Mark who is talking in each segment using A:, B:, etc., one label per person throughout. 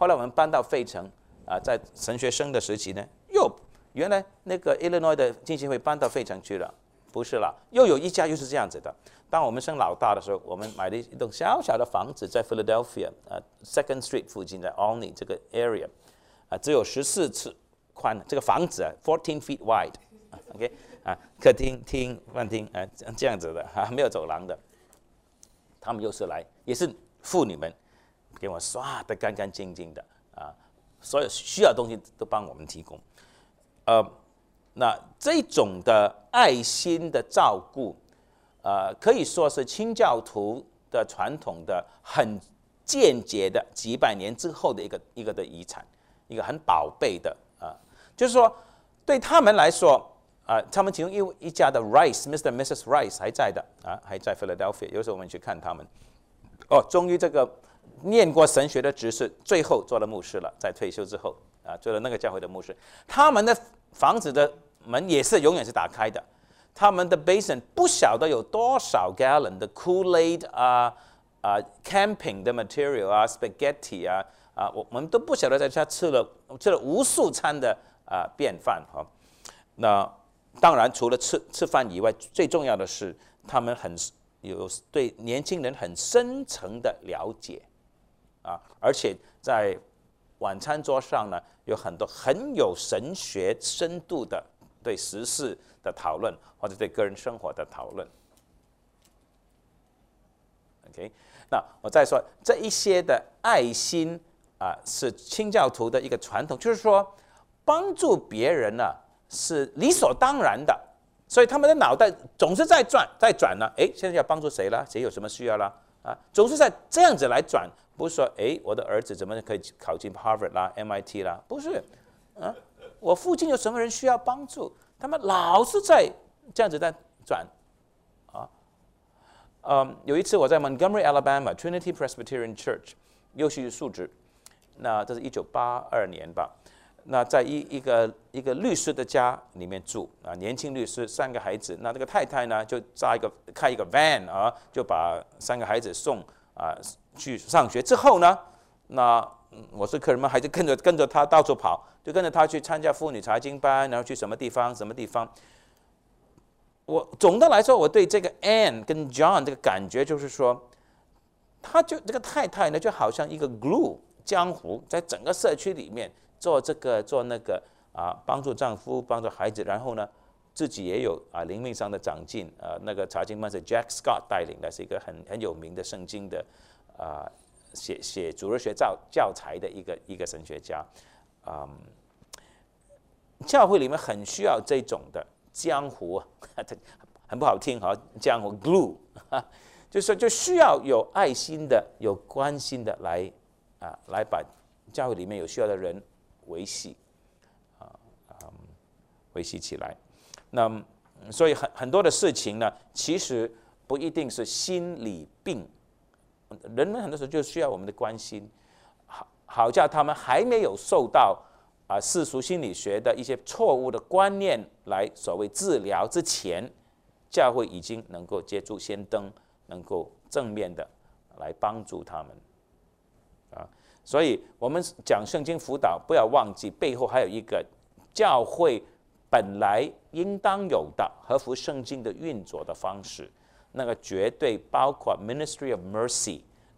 A: 后来我们搬到费城在神学生的时期呢，原来那个 Illinois 的浸信会搬到费城去了，不是了，又有一家又是这样子的。当我们生老大的时候，我们买了一栋小小的房子在 Philadelphia Second Street 附近的 Olney 这个 area 只有14尺宽，这个房子14 feet wide，OK 客厅、厅、饭厅这样子的没有走廊的。他们又是来，也是妇女们给我刷得干干净净的所有需要的东西都帮我们提供。那这种的爱心的照顾，可以说是清教徒的传统的很间接的几百年之后的一个的遗产，一个很宝贝的就是说对他们来说他们其中一家的 Rice，Mr. and Mrs. Rice 还在的还在 Philadelphia， 有时候我们去看他们。终于这个念过神学的执事，最后做了牧师了，在退休之后做了那个教会的牧师。他们的房子的门也是永远是打开的，他们的 basement 不晓得有多少 gallon 的 Kool-Aid camping 的 material spaghetti 我们都不晓得在家吃了无数餐的便饭那当然除了吃饭以外，最重要的是他们有对年轻人很深层的了解而且在晚餐桌上呢，有很多很有神学深度的对时事的讨论，或者对个人生活的讨论。OK， 那我再说这一些的爱心是清教徒的一个传统，就是说帮助别人是理所当然的，所以他们的脑袋总是在转呢。现在要帮助谁了？谁有什么需要了？总是在这样子来转，不是说我的儿子怎么可以考进 Harvard 啦、MIT 啦？不是我附近有什么人需要帮助？他们老是在这样子在转有一次我在 Montgomery, Alabama Trinity Presbyterian Church 又是述职，那这是1982年吧。那在一个律师的家里面住年轻律师，3个孩子。那这个太太呢，就开一个 van 就把3个孩子送去上学之后呢，那我是客人嘛，还是跟着他到处跑，就跟着他去参加妇女查经班，然后去什么地方。我总的来说，我对这个 Anne 跟 John 这个感觉就是说，这个太太呢，就好像一个 glue 浆糊，在整个社区里面做这个做那个帮助丈夫，帮助孩子，然后呢，自己也有灵命上的长进。那个查经班是 Jack Scott 带领的，是一个很有名的圣经的写主日学教材的一个神学家。教会里面很需要这种的浆糊，很不好听浆糊 glue 就是说就需要有爱心的、有关心的来把教会里面有需要的人维系起来。那所以很多的事情呢，其实不一定是心理病，人们很多时候就需要我们的关心，好叫他们还没有受到世俗心理学的一些错误的观念来所谓治疗之前，教会已经能够接住先登，能够正面的来帮助他们所以我们讲圣经辅导，不要忘记背后还有一个教会本来应当有的合乎圣经的运作的方式，那个绝对包括 Ministry of Mercy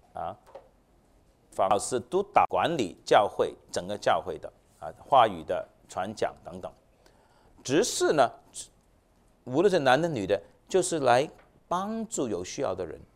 A: 老师督导管理教会整个教会的话语的传讲等等。执事呢，无论是男的女的，就是来帮助有需要的人。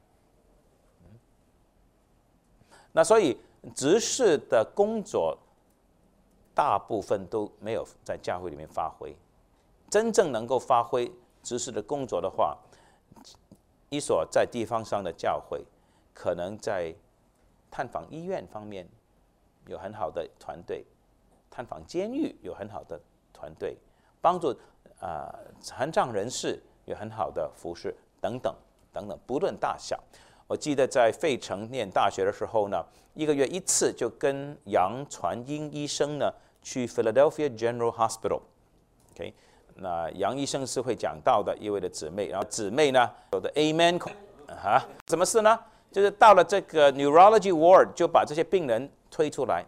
A: 那所以执事的工作大部分都没有在教会里面发挥。真正能够发挥执事的工作的话，一所在地方上的教会，可能在探访医院方面有很好的团队，探访监狱有很好的团队，帮助残障人士有很好的服侍等等等等，不论大小。我记得在费城念大学的时候呢，1个月1次就跟杨传英医生呢去 Philadelphia General Hospital。OK， 那杨医生是会讲道的一位的姊妹，然后姊妹呢有的 Amen 什么事呢？就是到了这个 Neurology Ward， 就把这些病人推出来，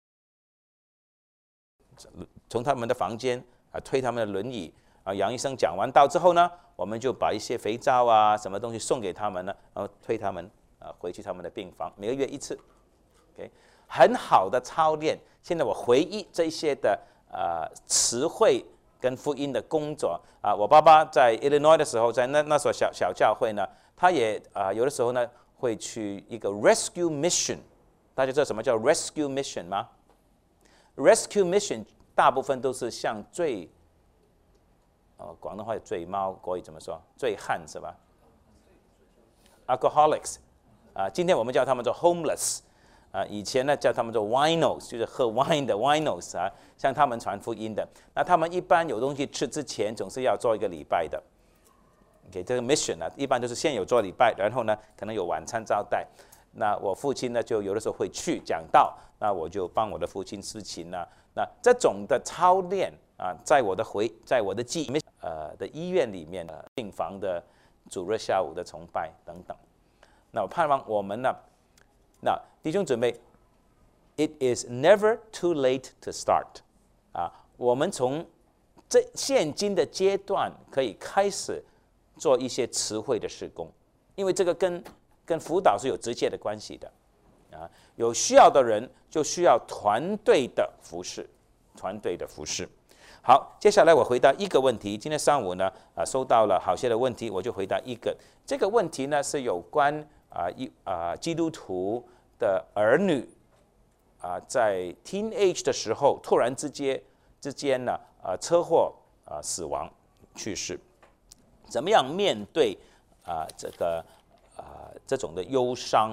A: 从他们的房间推他们的轮椅杨医生讲完道之后呢，我们就把一些肥皂什么东西送给他们呢，然后推他们回去他们的病房，每个月1次。OK， 很好的操练。现在我回忆这些的词汇跟福音的工作我爸爸在 Illinois 的时候，在那所小教会呢，他也有的时候呢会去一个 rescue mission。大家知道什么叫 rescue mission 吗？ rescue mission 大部分都是像广东话有醉猫，国语怎么说？醉汉是吧 ？alcoholics 今天我们叫他们做 homeless。以前呢叫他们做 winos， 就是喝 wine 的 winos 向他们传福音的。那他们一般有东西吃之前，总是要做1个礼拜的。OK， 这个 mission 一般都是先有做礼拜，然后呢可能有晚餐招待。那我父亲呢就有的时候会去讲道，那我就帮我的父亲司琴那这种的操练在我的记忆的医院里面病房的主日下午的崇拜等等。那我盼望我们呢。那弟兄姊妹 ，It is never too late to start 我们从现今的阶段可以开始做一些词汇的事工，因为这个跟辅导是有直接的关系的有需要的人就需要团队的服事，好，接下来我回答1个问题。今天上午呢收到了好些的问题，我就回答1个。这个问题呢是有关基督徒的儿女在 teenage 的时候突然之间呢车祸死亡去世，怎么样面对这种的忧伤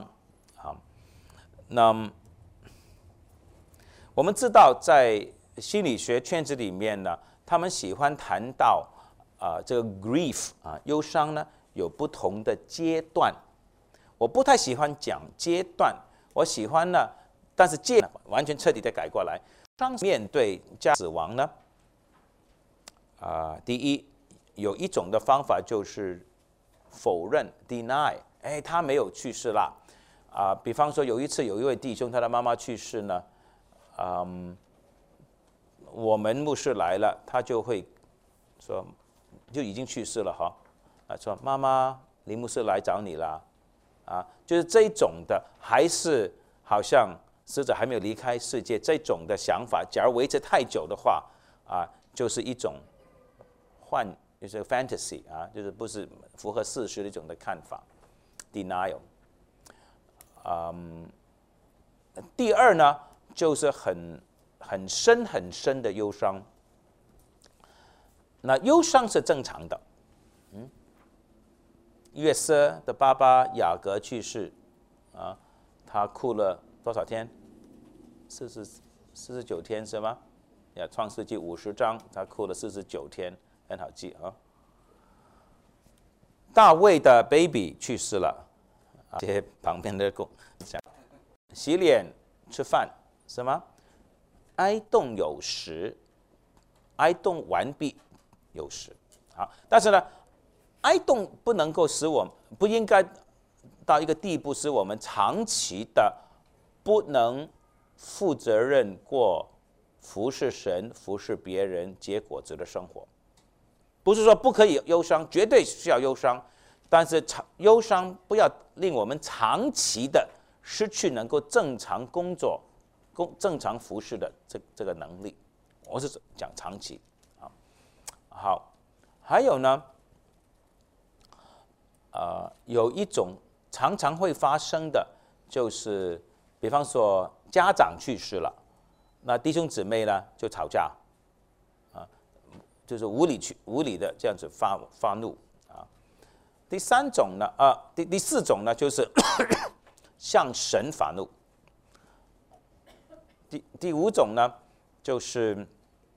A: 那我们知道在心理学圈子里面呢，他们喜欢谈到这个 grief 忧伤呢有不同的阶段。我不太喜欢讲阶段，我喜欢呢，但是完全彻底的改过来。面对死亡呢，第一有一种的方法就是否认 deny， 他没有去世啦。比方说有一次有一位弟兄他的妈妈去世呢，我们牧师来了，他就会说就已经去世了说妈妈林牧师来找你啦。就是这种的，还是好像死者还没有离开世界这种的想法，假如维持太久的话，就是一种就是 fantasy 就是不是符合事实的一种的看法 ，denial。第二呢，就是很深的忧伤。那忧伤是正常的，约瑟的爸爸雅各去世，他哭了多少天？49天是吗？创世纪50章，他哭了49天，很好记大卫的 baby 去世了，这些旁边的洗脸吃饭是吗？哀动有时，哀动完毕有时。好，但是呢。哀动不能够不应该到一个地步，使我们长期的不能负责任过服侍神、服侍别人、结果子的生活。不是说不可以忧伤，绝对需要忧伤，但是忧伤不要令我们长期的失去能够正常工作、正常服侍的这个能力。我是讲长期好，还有呢？有一种常常会发生的，就是比方说家长去世了，那弟兄姊妹呢就吵架，就是无理的这样子发怒第4种呢就是向神发怒。第5种呢就是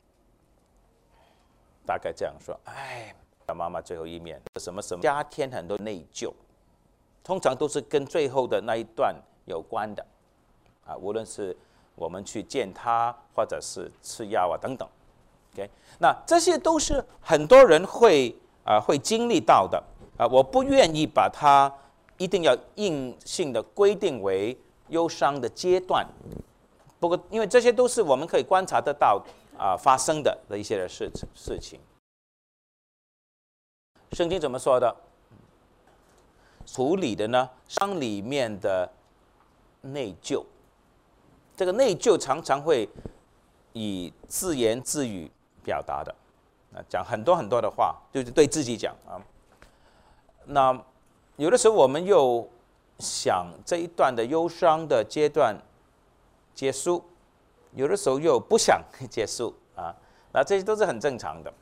A: 大概这样说，妈妈最后一面什么家添很多内疚，通常都是跟最后的那一段有关的无论是我们去见他，或者是吃药等等。OK， 那这些都是很多人会经历到的我不愿意把它一定要硬性的规定为忧伤的阶段不过因为这些都是我们可以观察得到发生的一些的事情。圣经怎么说的？处理的呢，伤里面的内疚。这个内疚常常会以自言自语表达的，讲很多很多的话，就是对自己讲啊。那有的时候我们又想这一段的忧伤的阶段结束，有的时候又不想结束啊。那这些都是很正常的。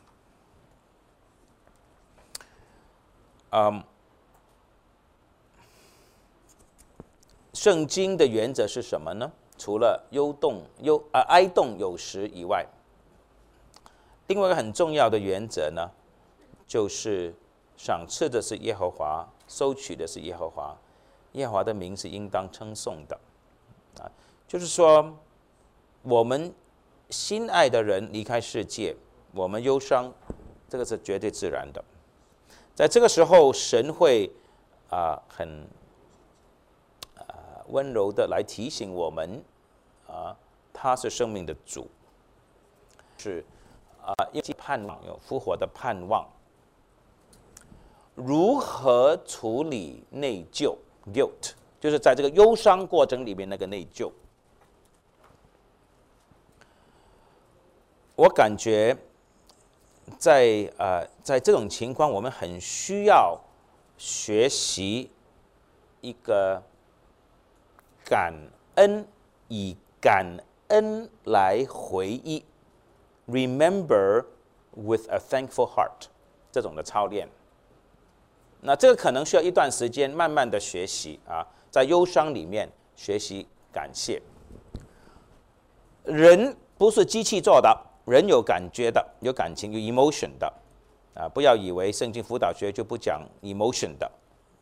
A: 圣经的原则是什么呢？除了哀动有时以外，另外一个很重要的原则呢，就是赏赐的是耶和华，收取的是耶和华，耶和华的名是应当称颂的。就是说，我们心爱的人离开世界，我们忧伤，这个是绝对自然的。在这个时候，神会很温柔的来提醒我们，他是生命的主，是因为盼望有复活的盼望。如何处理内疚 （guilt）， 就是在这个忧伤过程里面那个内疚。我感觉在这种情况，我们很需要学习一个感恩，以感恩来回忆 ，remember with a thankful heart 这种的操练。那这个可能需要一段时间，慢慢的学习在忧伤里面学习感谢。人不是机器做的，人有感觉的，有感情，有 emotion 的，不要以为圣经辅导学就不讲 emotion 的，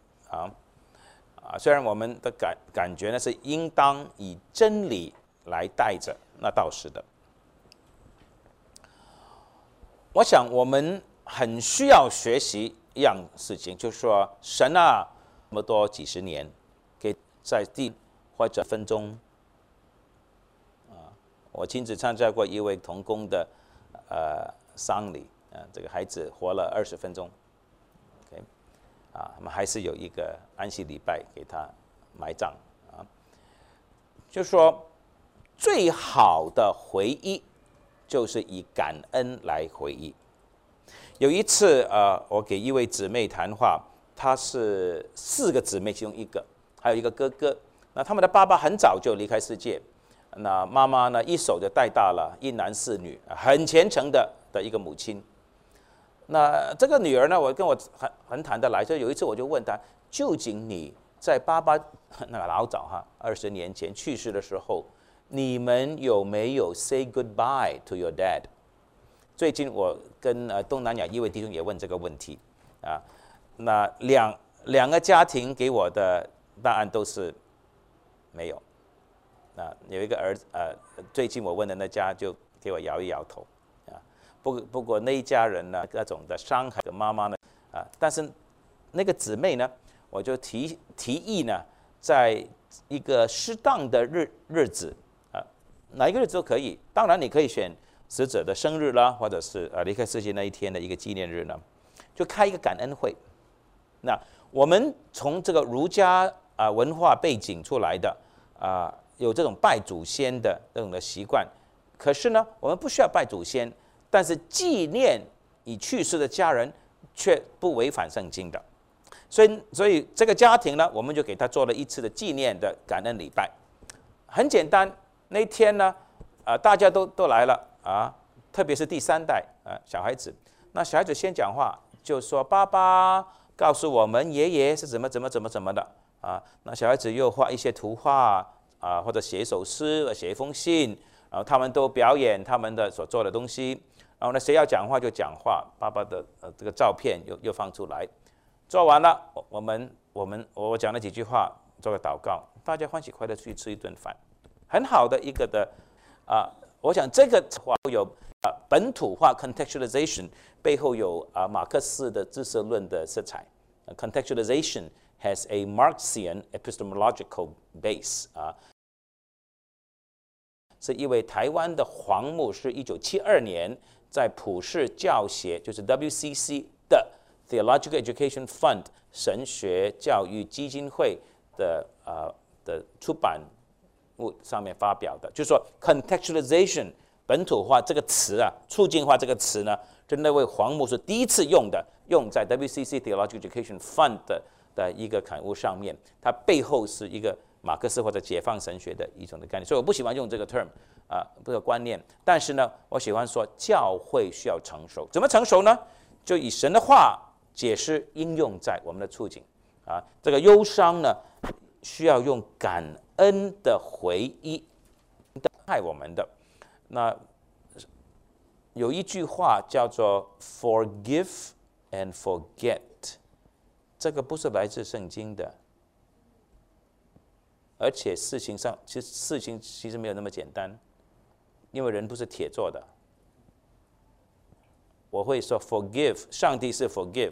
A: 虽然我们的感觉呢是应当以真理来带着，那倒是的。我想我们很需要学习一样事情，就是说神这么多几十年，给在地或者分钟，我亲自参加过一位同工的丧礼，这个孩子活了20分钟。我们还是有一个安息礼拜给他埋葬就是说，最好的回忆就是以感恩来回忆。有一次我给一位姊妹谈话，她是4个姊妹其中一个，还有一个哥哥。那他们的爸爸很早就离开世界，那妈妈呢一手就带大了1男4女，很虔诚的一个母亲。那这个女儿呢，我很谈得来，所以有一次我就问她，究竟你在爸爸那个老早20年前去世的时候，你们有没有 say goodbye to your dad？ 最近我跟东南亚一位弟兄也问这个问题那两个家庭给我的答案都是没有。有一个儿子最近我问的那家就给我摇一摇头。不过那一家人呢，各种的伤害的妈妈呢，但是那个姊妹呢，我就提议呢，在一个适当的日子哪一个日子都可以，当然你可以选死者的生日啦，或者是离开世界那一天的一个纪念日呢，就开一个感恩会。那我们从这个儒家文化背景出来的有这种拜祖先的这种的习惯，可是呢，我们不需要拜祖先。但是纪念已去世的家人却不违反圣经的，所以这个家庭呢，我们就给他做了一次的纪念的感恩礼拜，很简单。那天呢，大家都来了特别是第3代小孩子。那小孩子先讲话，就说爸爸告诉我们爷爷是怎么的那小孩子又画一些图画或者写一首诗，写一封信，然后他们都表演他们的所做的东西。然后呢，谁要讲话就讲话，爸爸的这个照片又放出来。做完了，我讲了几句话，做个祷告，大家欢喜快乐去吃一顿饭，很好的一个的我想这个话有本土化 contextualization 背后有马克思的知识论的色彩。contextualization has a Marxian epistemological base 是一位台湾的黄牧师，1972年在普世教协，就是 WCC 的 Theological Education Fund 神学教育基金会的出版物上面发表的，就是说 contextualization 本土化这个词啊，促进化这个词呢，就那位黄牧师第一次用在 WCC Theological Education Fund 的一个刊物上面，它背后是一个马克思或者解放神学的一种的概念，所以我不喜欢用这个 term 这个观念，但是呢，我喜欢说教会需要成熟，怎么成熟呢？就以神的话解释应用在我们的处境这个忧伤呢，需要用感恩的回忆害我们的。那有一句话叫做 forgive and forget， 这个不是来自圣经的，而且事情其实没有那么简单，因为人不是铁做的。我会说 forgive， 上帝是 forgive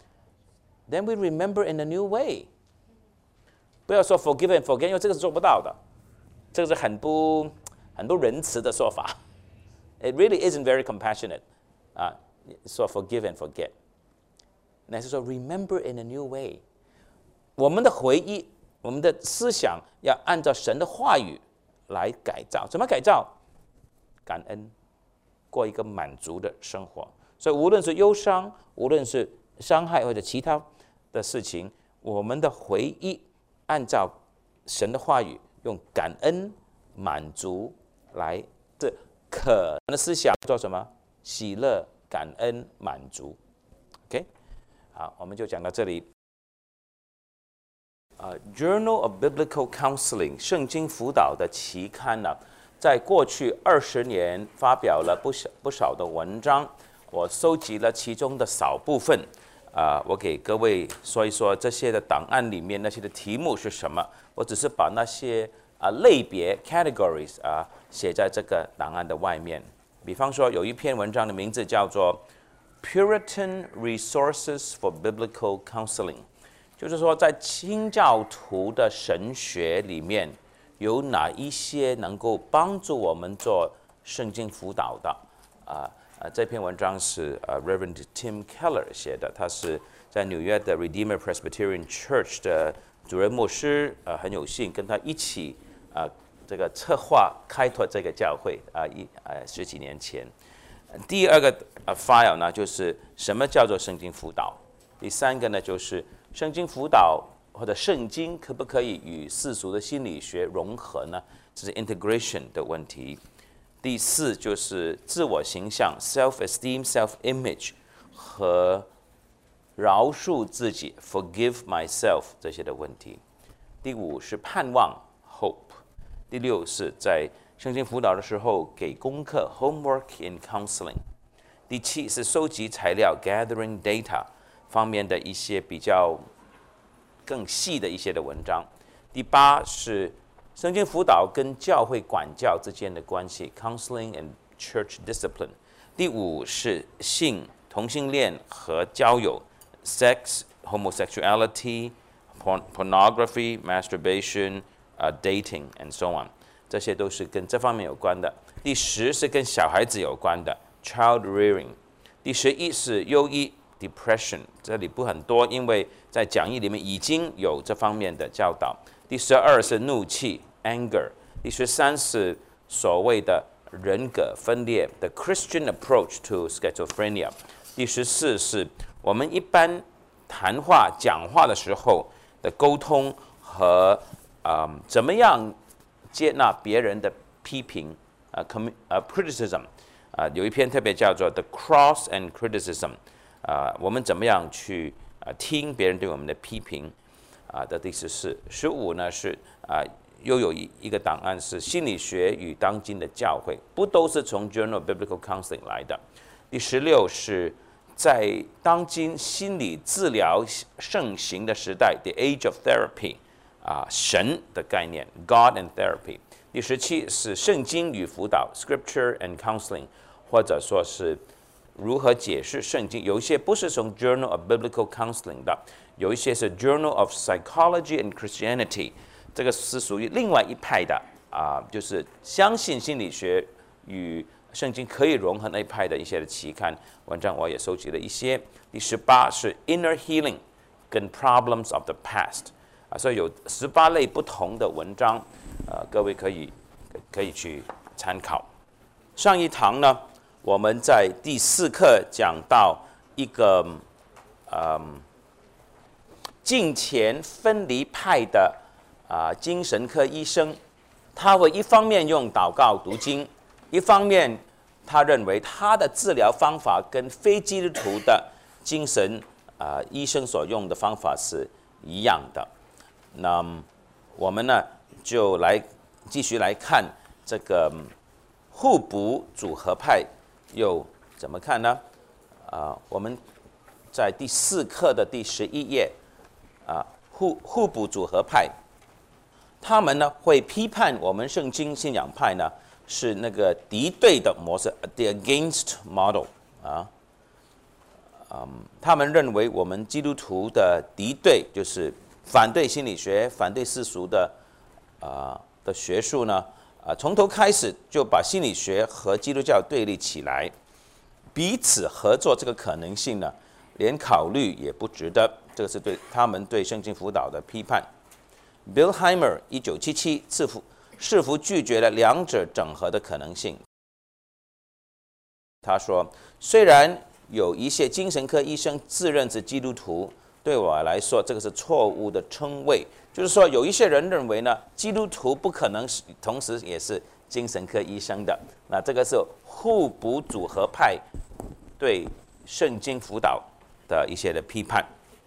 A: then we remember in a new way。不要说 forgive and forget， 因为这个是做不到的，这个是很不仁慈的说法。It really isn't very compassionate 说 forgive and forget。那是说 remember in a new way。我们的回忆，我们的思想要按照神的话语来改造。怎么改造？感恩，过一个满足的生活。所以无论是忧伤，无论是伤害或者其他的事情，我们的回忆按照神的话语，用感恩、满足来这可能的思想做什么？喜乐、感恩、满足。OK， 好，我们就讲到这里。Journal of Biblical Counseling 圣经辅导的期刊呢，在过去20年发表了不少的文章。我收集了其中的少部分，我给各位说一说这些的档案里面那些的题目是什么。我只是把那些类别 categories 写在这个档案的外面。比方说有一篇文章的名字叫做 Puritan Resources for Biblical Counseling， 就是说在清教徒的神学里面有哪一些能够帮助我们做圣经辅导的这篇文章是Reverend Tim Keller 写的，他是在纽约的 Redeemer Presbyterian Church 的主任牧师，很有幸跟他一起这个策划开拓这个教会10几年前。第二个file 呢，就是什么叫做圣经辅导？第三个呢，就是圣经辅导或者圣经可不可以与世俗的心理学融合呢？这是 integration 的问题。第四就是自我形象 self-esteem, self-image 和饶恕自己 forgive myself 这些的问题。第五是盼望 hope。第六是在圣经辅导的时候给功课 homework in counseling。第七是收集材料 gathering data 方面的一些比较更细的一些的文章。第八是圣经辅导跟教会管教之间的关系 ，counseling and church discipline。第五是性、同性恋和交友 ，sex, homosexuality, pornography, masturbation, dating and so on， 这些都是跟这方面有关的。第10是跟小孩子有关的 ，child rearing。第11是忧郁 depression， 这里不很多，因为在讲义里面已经有这方面的教导。第12是怒气 anger， 第13是所谓的人格分裂 the Christian approach to schizophrenia， 第14是我们一般谈话讲话的时候的沟通和怎么样接纳别人的批评criticism， 有一篇特别叫做 The Cross and Criticism， 我们怎么样去听别人对我们的批评的第14。15呢是又有一个档案是心理学与当今的教会，不都是从 Journal of Biblical Counseling 来的。第16是在当今心理治疗盛行的时代 The Age of Therapy， 神的概念 God and Therapy。第17是圣经与辅导 Scripture and Counseling， 或者说是如何解释圣经，有一些不是从 Journal of Biblical Counseling 的，有一些是 Journal of Psychology and Christianity， 这个是属于另外一派的就是相信心理学与圣经可以融合那一派的一些的期刊文章，我也收集了一些。第18是 Inner Healing 跟 Problems of the Past， 所以有18类不同的文章，各位可以去参考。上一堂呢，我们在第4课讲到一个敬虔分离派的精神科医生，他会一方面用祷告读经，一方面他认为他的治疗方法跟非基督徒的精神医生所用的方法是一样的。那我们呢就继续来看这个互补组合派又怎么看呢？我们在第4课的第11页，互补组合派，他们呢会批判我们圣经信仰派呢是那个敌对的模式 ，the against model 他们认为我们基督徒的敌对就是反对心理学、反对世俗的学术呢，从头开始就把心理学和基督教对立起来，彼此合作这个可能性呢，连考虑也不值得。这个是对他们对圣经辅导的批判。Bill Heimer 1977试图拒绝了两者整合的可能性。他说：“虽然有一些精神科医生自认是基督徒，对我来说这个是错误的称谓。就是说，有一些人认为呢，基督徒不可能同时也是精神科医生的。那这个是互补组合派对圣经辅导的一些的批判。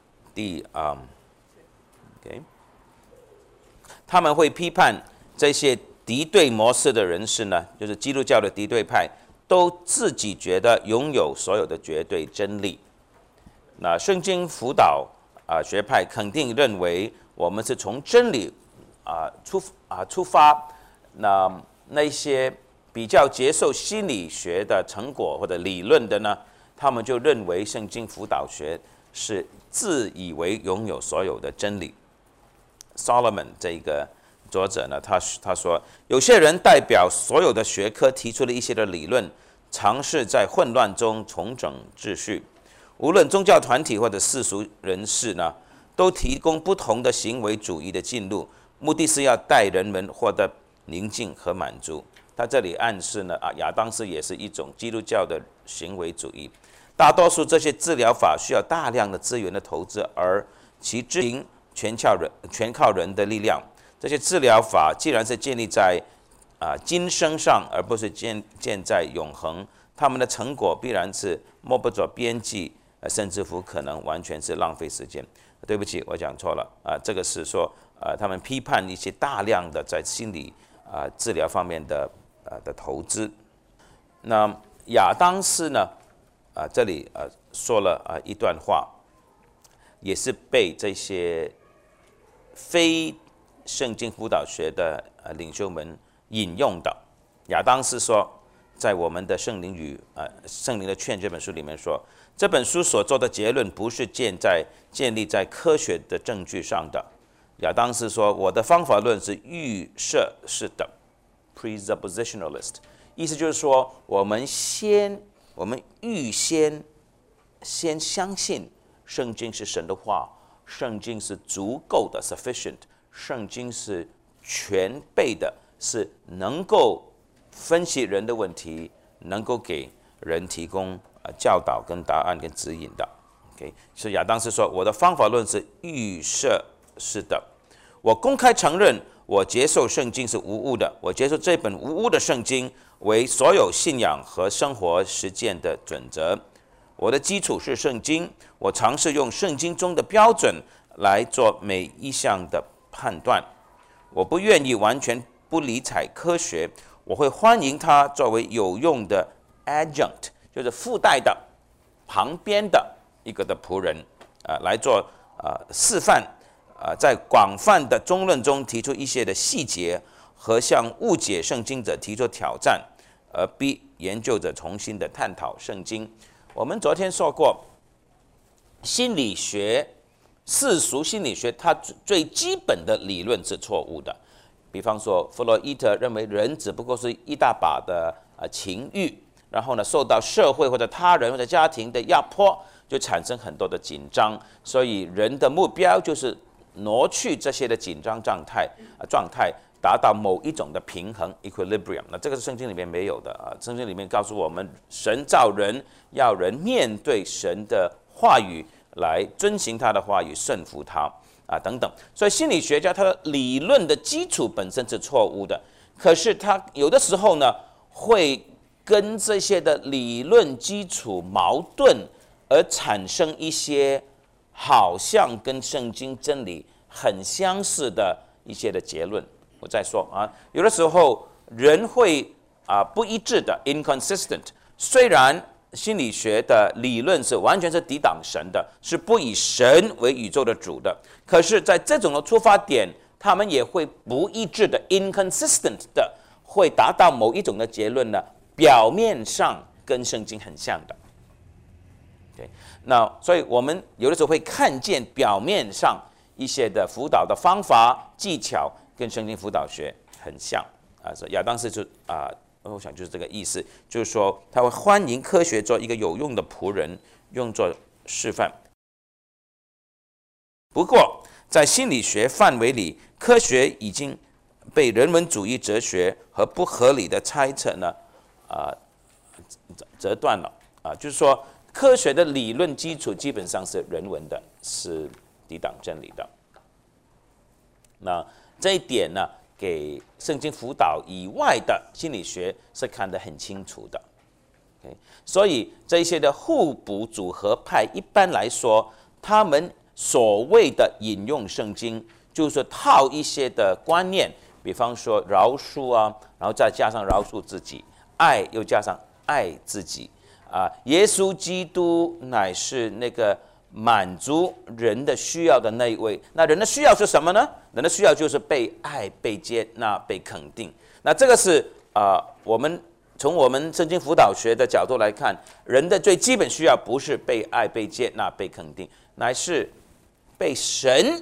A: 他们会批判这些敌对模式的人士呢，就是基督教的敌对派，都自己觉得拥有所有的绝对真理。那圣经辅导学派肯定认为我们是从真理出发。那些比较接受心理学的成果或者理论的呢，他们就认为圣经辅导学是自以为拥有所有的真理。Solomon 这个作者呢，他说，有些人代表所有的学科提出了一些的理论，尝试在混乱中重整秩序。无论宗教团体或者世俗人士呢，都提供不同的行为主义的进路，目的是要带人们获得宁静和满足。他这里暗示呢，亚当斯也是一种基督教的行为主义。大多数这些治疗法需要大量的资源的投资，而其执行全靠人的力量。这些治疗法既然是建立在今生上，而不是建在永恒，他们的成果必然是摸不着边际，甚至乎可能完全是浪费时间。对不起，我讲错了这个是说他们批判一些大量的在心理治疗方面的投资。那亚当斯呢这里说了一段话，也是被这些非圣经辅导学的领袖们引用的。亚当斯说，在我们的圣灵的劝这本书里面说，这本书所做的结论不是建立在科学的证据上的。亚当斯说，我的方法论是预设式的 presuppositionalist， 意思就是说，我们预先相信圣经是神的话，圣经是足够的 sufficient， 圣经是全备的，是能够分析人的问题，能够给人提供教导跟答案跟指引的。所以亚当斯说，我的方法论是预设式的。我公开承认，我接受圣经是无误的，我接受这本无误的圣经为所有信仰和生活实践的准则。我的基础是圣经，我尝试用圣经中的标准来做每一项的判断。我不愿意完全不理睬科学，我会欢迎它作为有用的 adjunct， 就是附带的、旁边的一个的仆人来做示范，在广泛的争论中提出一些的细节，和向误解圣经者提出挑战，而逼研究者重新的探讨圣经。我们昨天说过，心理学、世俗心理学，它最基本的理论是错误的。 比方说弗洛伊德认为人只不过是一大把的情欲，然后呢受到社会或者他人或者家庭的压迫，就产生很多的紧张，所以人的目标就是挪去这些的紧张状态，达到某一种的平衡 equilibrium。那这个是圣经里面没有的啊，圣经里面告诉我们，神造人要人面对神的话语，来遵行他的话语，顺服他啊等等。所以心理学家他的理论的基础本身是错误的，可是他有的时候呢会跟这些的理论基础矛盾，而产生一些好像跟圣经真理很相似的一些的结论。我再说啊，有的时候人会不一致的 inconsistent， 虽然心理学的理论是完全是抵挡神的，是不以神为宇宙的主的，可是在这种的出发点，他们也会不一致的 inconsistent 的，会达到某一种的结论呢，表面上跟圣经很像的。Okay， 那所以我们有的时候会看见表面上一些的辅导的方法技巧跟圣经辅导学很像啊，亚当斯就我想就是这个意思，就是说他会欢迎科学做一个有用的仆人，用作示范。不过在心理学范围里，科学已经被人文主义哲学和不合理的猜测呢折断了啊，就是说科学的理论基础基本上是人文的，是抵挡真理的。那这一点呢，给圣经辅导以外的心理学是看得很清楚的。所以这些的互补组合派，一般来说，他们所谓的引用圣经，就是套一些的观念，比方说饶恕啊，然后再加上饶恕自己，爱又加上爱自己啊，耶稣基督乃是那个满足人的需要的那一位。那人的需要是什么呢？人的需要就是被爱、被接纳、被肯定。那这个是我们从我们圣经辅导学的角度来看，人的最基本需要不是被爱、被接纳、被肯定，乃是被神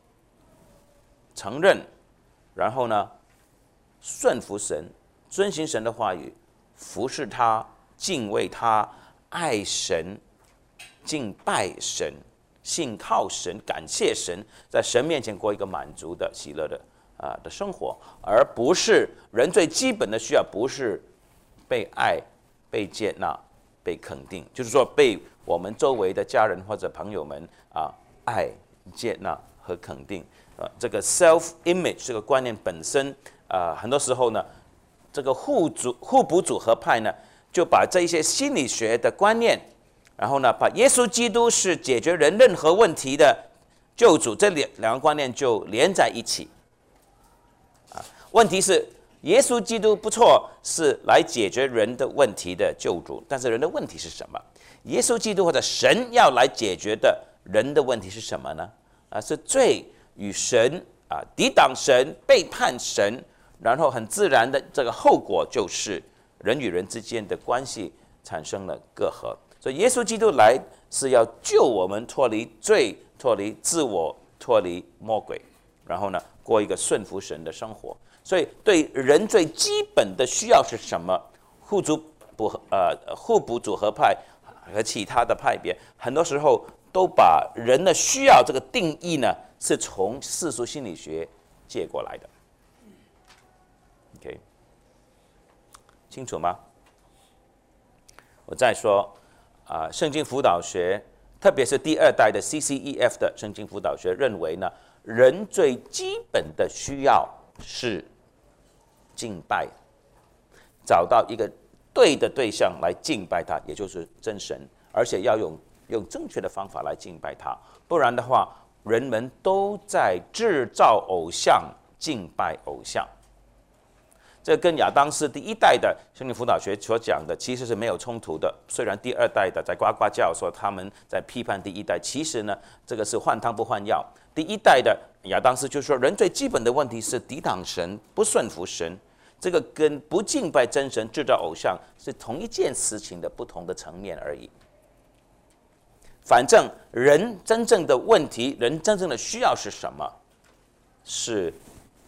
A: 承认，然后呢顺服神，遵行神的话语，服侍他，敬畏他，爱神，敬拜神，信靠神，感谢神，在神面前过一个满足的、喜乐的的生活，而不是人最基本的需要，不是被爱、被接纳、被肯定，就是说被我们周围的家人或者朋友们爱、接纳和肯定。这个 self image 这个观念本身很多时候呢，这个互补组合派呢，就把这一些心理学的观念，然后呢，把耶稣基督是解决人任何问题的救主，这两个观念就连在一起。问题是耶稣基督不错，是来解决人的问题的救主，但是人的问题是什么？耶稣基督或者神要来解决的人的问题是什么呢？是罪与神抵挡神、背叛神，然后很自然的这个后果就是人与人之间的关系产生了隔阂。所以耶稣基督来是要救我们脱离罪、脱离自我、脱离魔鬼，然后呢过一个顺服神的生活。所以对人最基本的需要是什么？互补组合派和其他的派别，很多时候都把人的需要这个定义呢，是从世俗心理学借过来的。OK， 清楚吗？我再说圣经辅导学，特别是第二代的 CCEF 的圣经辅导学认为呢，人最基本的需要是敬拜，找到一个对的对象来敬拜他，也就是真神，而且要用正确的方法来敬拜他，不然的话，人们都在制造偶像，敬拜偶像。这跟亚当斯第一代的圣经辅导学所讲的其实是没有冲突的。虽然第二代的在呱呱叫说他们在批判第一代，其实呢，这个是换汤不换药。第一代的亚当斯就说，人最基本的问题是抵挡神，不顺服神，这个跟不敬拜真神、制造偶像是同一件事情的不同的层面而已。反正人真正的问题，人真正的需要是什么？是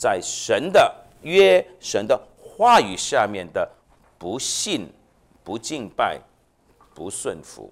A: 在神的约、神的话语下面的不信、不敬拜、不顺服。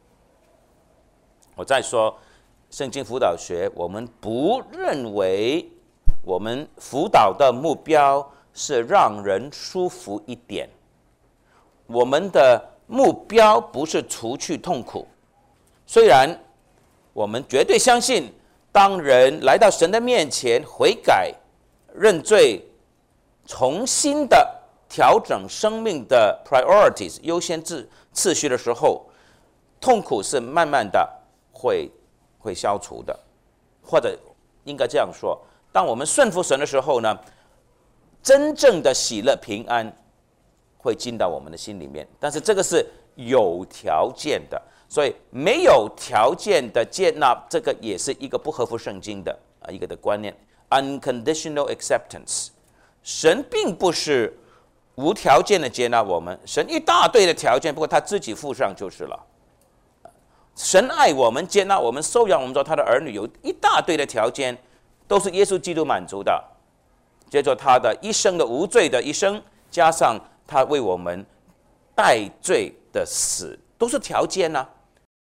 A: 我再说，圣经辅导学，我们不认为我们辅导的目标是让人舒服一点，我们的目标不是除去痛苦。虽然我们绝对相信，当人来到神的面前悔改、认罪，重新的调整生命的 priorities 优先次序的时候，痛苦是慢慢的会消除的。或者应该这样说，当我们顺服神的时候呢，真正的喜乐平安会进到我们的心里面。但是这个是有条件的，所以没有条件的接纳，这个也是一个不合乎圣经的一个的观念 ，unconditional acceptance。神并不是无条件的接纳我们，神一大堆的条件，不过他自己附上就是了。神爱我们，接纳我们，收养我们做他的儿女，有一大堆的条件，都是耶稣基督满足的。接着他的一生的无罪的一生，加上他为我们代罪的死，都是条件啊。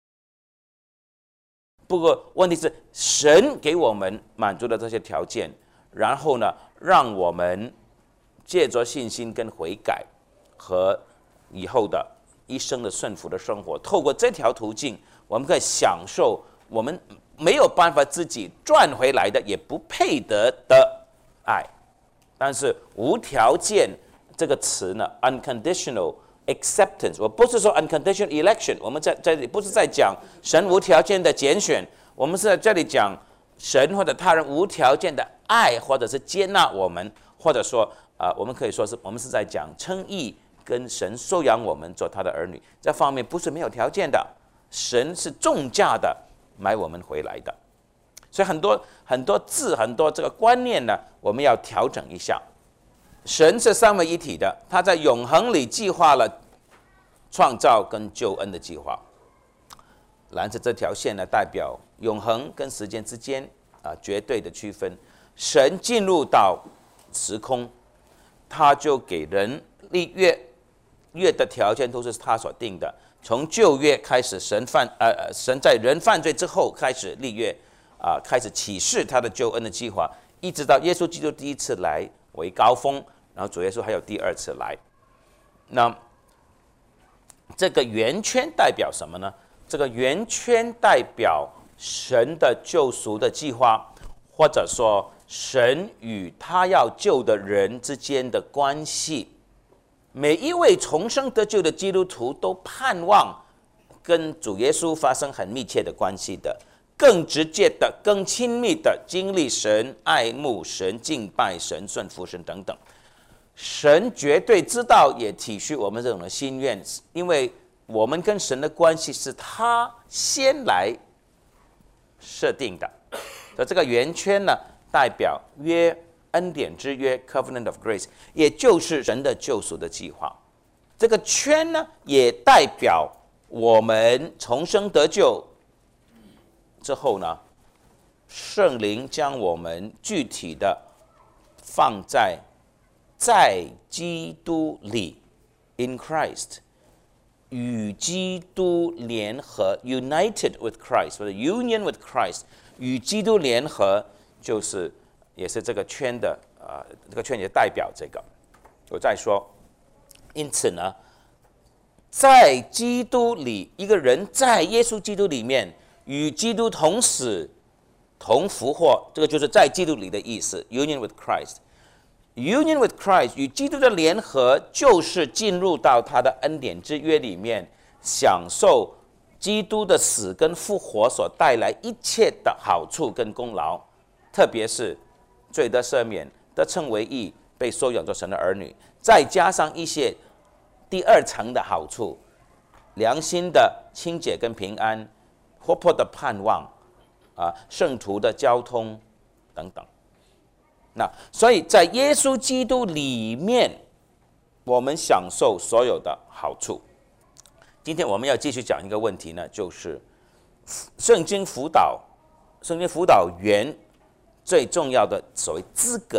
A: 不过问题是，神给我们满足了这些条件，然后呢，让我们借着信心跟悔改和以后的一生的顺服的生活，透过这条途径，我们可以享受我们没有办法自己赚回来的，也不配得的爱。但是无条件这个词呢 ，unconditional acceptance， 我不是说 unconditional election， 我们在这里不是在讲神无条件的拣选，我们是在这里讲神或者他人无条件的爱，或者是接纳我们，或者说我们可以说是我们是在讲称义跟神收养我们做他的儿女，这方面不是没有条件的，神是重价的买我们回来的。所以很多字，很多这个观念呢，我们要调整一下。神是三位一体的，他在永恒里计划了创造跟救恩的计划。蓝色这条线呢，代表永恒跟时间之间绝对的区分。神进入到时空，他就给人立约的条件都是他所定的。从旧约开始，神在人犯罪之后开始立约，开始启示他的救恩的计划，一直到耶稣基督第一次来为高峰，然后主耶稣还有第二次来。那这个圆圈代表什么呢？这个圆圈代表神的救赎的计划，或者说神与他要救的人之间的关系。每一位重生得救的基督徒都盼望跟主耶稣发生很密切的关系的，更直接的、更亲密的经历神、爱慕神、敬拜神、顺服神等等。神绝对知道也体恤我们这种的心愿，因为我们跟神的关系是他先来设定的。所以这个圆圈呢，代表约恩典之约 （Covenant of Grace）， 也就是神的救赎的计划。这个圈呢，也代表我们重生得救之后呢，圣灵将我们具体的放在基督里 （in Christ）， 与基督联合 （united with Christ） 或者 union with Christ， 与基督联合就是也是这个圈的这个圈也代表这个。我再说，因此呢，在基督里，一个人在耶稣基督里面与基督同死同复活，这个就是在基督里的意思 ，union with Christ。union with Christ 与基督的联合，就是进入到他的恩典之约里面，享受基督的死跟复活所带来一切的好处跟功劳，特别是罪得赦免、得称为义、被收养做神的儿女，再加上一些第二层的好处，良心的清洁跟平安，活泼的盼望，圣徒的交通等等。那所以在耶稣基督里面，我们享受所有的好处。今天我们要继续讲一个问题呢，就是圣经辅导员最重要的所谓资格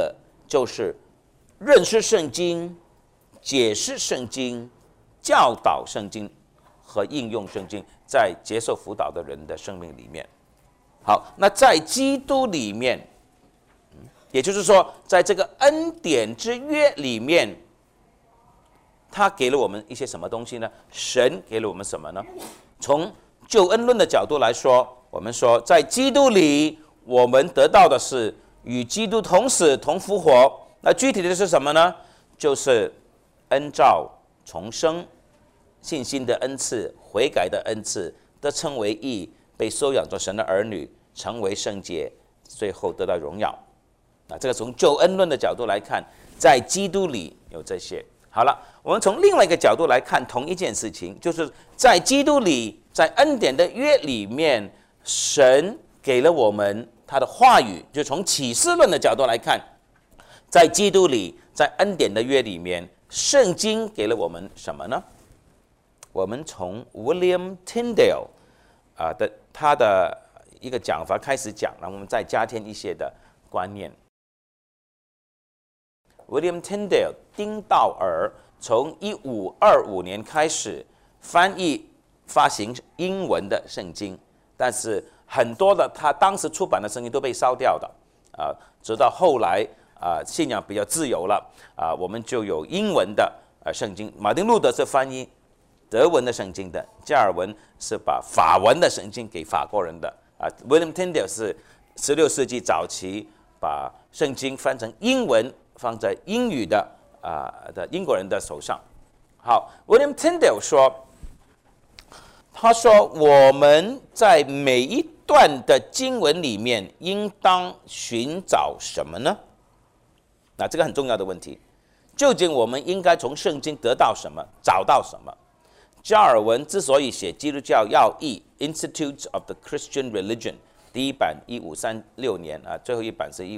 A: 就是认识圣经、解释圣经、教导圣经和应用圣经，在接受辅导的人的生命里面。好，那在基督里面，也就是说，在这个恩典之约里面，他给了我们一些什么东西呢？神给了我们什么呢？从救恩论的角度来说，我们说在基督里，我们得到的是与基督同死同复活。那具体的是什么呢？就是恩召、重生、信心的恩赐、悔改的恩赐，得称为义，被收养做神的儿女，成为圣洁，最后得到荣耀。这个从救恩论的角度来看，在基督里有这些。好了，我们从另外一个角度来看同一件事情，就是在基督里，在恩典的约里面，神给了我们他的话语。就从启示论的角度来看，在基督里，在恩典的约里面，圣经给了我们什么呢？我们从 William Tyndale 他的一个讲法开始讲，然后我们再加添一些的观念。William Tyndale 丁道尔从1525年开始翻译发行英文的圣经，但是很多的他当时出版的圣经都被烧掉的，直到后来信仰比较自由了，我们就有英文的圣经。马丁路德是翻译德文的圣经的，加尔文是把法文的圣经给法国人的。William Tyndale 是16世纪早期把圣经翻成英文，放在英语的英国人的手上。好 ，William Tyndale 说，他说我们在每一段的经文里面，应当寻找什么呢？这个很重要的问题，究竟我们应该从圣经得到什么，找到什么？加尔文之所以写《基督教要义》（Institutes of the Christian Religion）， 第一版1536年最后一版是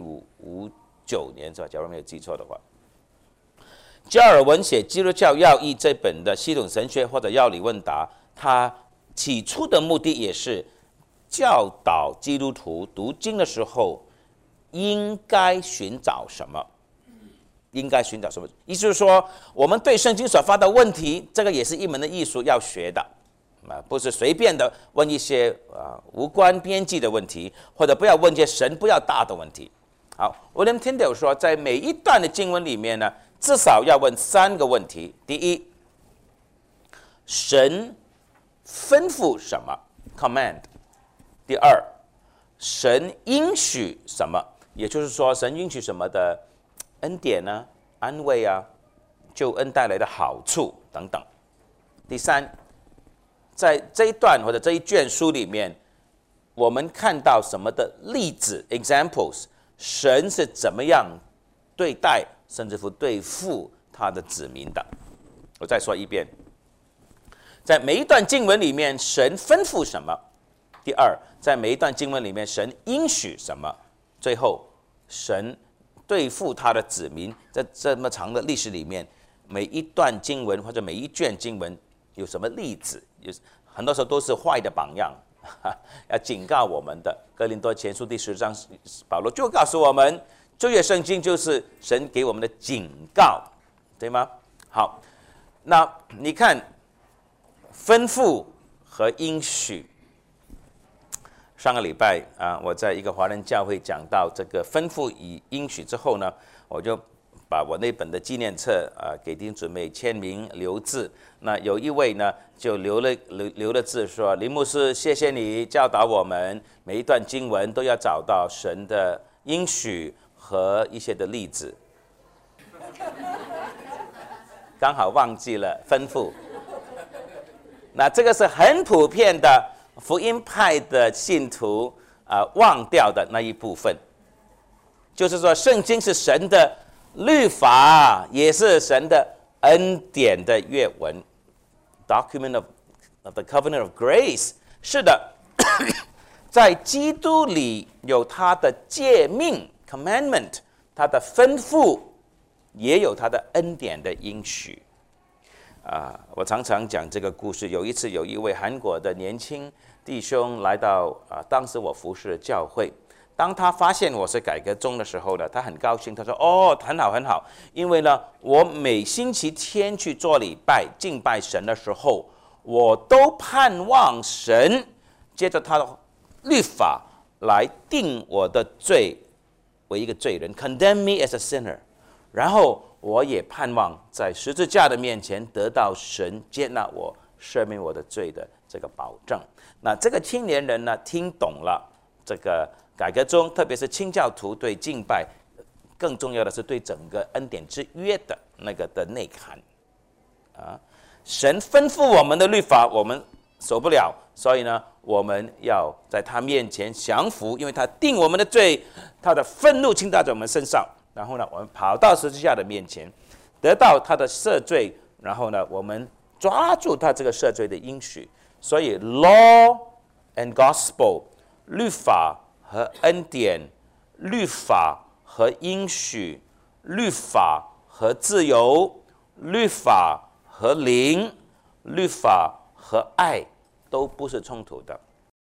A: 1559年，是吧？假如没有记错的话，加尔文写《基督教要义》这本的系统神学或者要理问答，他起初的目的也是教导基督徒读经的时候应该寻找什么。应该寻找什么？意思是说，我们对圣经所发的问题，这个也是一门的艺术要学的，不是随便的问一些无关边际的问题，或者不要问一些神不要大的问题。好 ，William Tyndale 说，在每一段的经文里面呢，至少要问3个问题：第一，神吩咐什么 （command）；第二，神应许什么，也就是说，神应许什么的恩典呢、安慰救恩带来的好处等等。第三，在这一段或者这一卷书里面，我们看到什么的例子 （examples）， 神是怎么样对待甚至乎对付他的子民的。我再说一遍，在每一段经文里面，神吩咐什么；第二，在每一段经文里面，神应许什么；最后，神对付他的子民。在这么长的历史里面，每一段经文或者每一卷经文有什么例子？很多时候都是坏的榜样，要警告我们的。哥林多前书第10章，保罗就告诉我们，旧约圣经就是神给我们的警告，对吗？好，那你看吩咐和应许。上个礼拜我在一个华人教会讲到这个吩咐与应许之后呢，我就把我那本的纪念册给弟兄姊妹签名留字。那有一位呢就留了字说：“林牧师，谢谢你教导我们，每一段经文都要找到神的应许和一些的例子。”刚好忘记了吩咐。那这个是很普遍的福音派的信徒忘掉的那一部分，就是说圣经是神的律法，也是神的恩典的约文 ，document of the covenant of grace。是的，在基督里有他的诫命 commandment， 他的吩咐，也有他的恩典的应许。我常常讲这个故事。有一次，有一位韩国的年轻弟兄来到当时我服侍的教会， 当他发现我是改革中的时候呢，他很高兴，他说：“哦，很好很好，因为呢，我每星期天去做礼拜敬拜神的时候，我都盼望神借着他的律法来定我的罪为一个罪人 ，condemn me as a sinner。然后我也盼望在十字架的面前得到神接纳我、赦免我的罪的这个保证。”那这个青年人呢，听懂了这个改革中，特别是清教徒对敬拜，更重要的是对整个恩典之约的那个的内涵啊。神吩咐我们的律法，我们守不了，所以呢，我们要在他面前降服，因为他定我们的罪，他的愤怒倾倒在我们身上。然后呢，我们跑到十字架的面前，得到他的赦罪，然后呢，我们抓住他这个赦罪的应许。所以 law and gospel， 律法和恩典，律法和应许，律法和自由，律法和灵，律法和爱都不是冲突的。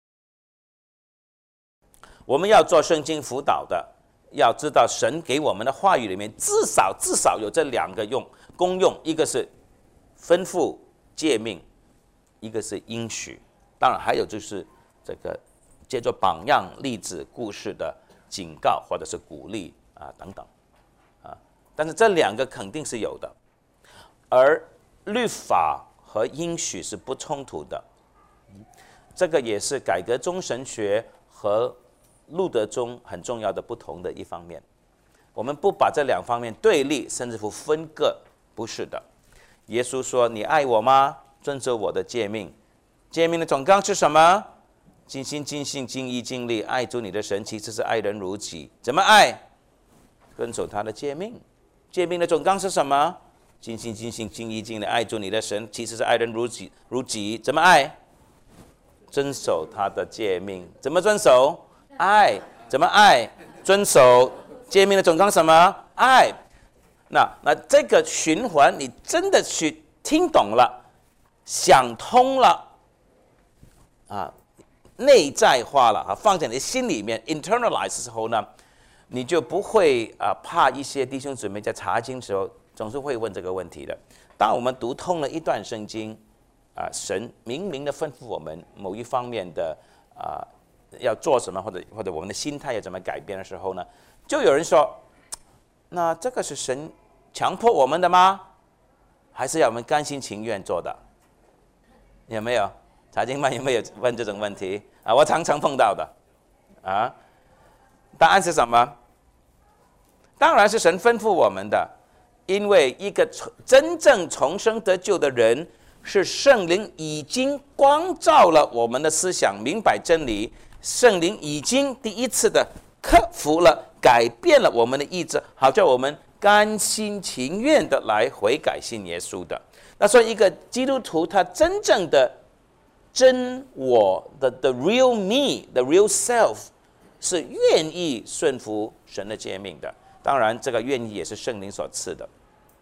A: 我们要做圣经辅导的，要知道神给我们的话语里面至少有这两个功用，一个是吩咐诫命，一个是应许，当然还有就是这个借助榜样、例子、故事的警告或者是鼓励啊等等啊。但是这两个肯定是有的，而律法和应许是不冲突的。这个也是改革中神学和路德中很重要的不同的一方面。我们不把这两方面对立，甚至乎分割，不是的。耶稣说：“你爱我吗？遵守我的诫命。诫命的总纲是什么？尽心、尽性、尽意、尽力爱主你的神，其次是爱人如己。怎么爱？遵守他的诫命。诫命的总纲是什么？尽心、尽性、尽意、尽力爱主你的神，其次是爱人如己。怎么爱？遵守他的诫命。怎么遵守？爱。怎么爱？遵守诫命的总纲什么？爱。那这个循环，你真的去听懂了，想通了，啊，内在化了啊，放在你的心里面 internalize 之后呢，你就不会怕一些弟兄姊妹在查经的时候总是会问这个问题的。当我们读通了一段圣经，神明明的吩咐我们某一方面的要做什么，或者我们的心态要怎么改变的时候呢，就有人说，那这个是神强迫我们的吗？还是要我们甘心情愿做的？有没有？查经班有没有问这种问题啊？我常常碰到的啊。答案是什么？当然是神吩咐我们的，因为一个真正重生得救的人，是圣灵已经光照了我们的思想，明白真理。圣灵已经第一次的克服了、改变了我们的意志，好叫我们甘心情愿的来悔改信耶稣的。那所以一个基督徒他真正的真我的 the real me the real self 是愿意顺服神的诫命的。当然这个愿意也是圣灵所赐的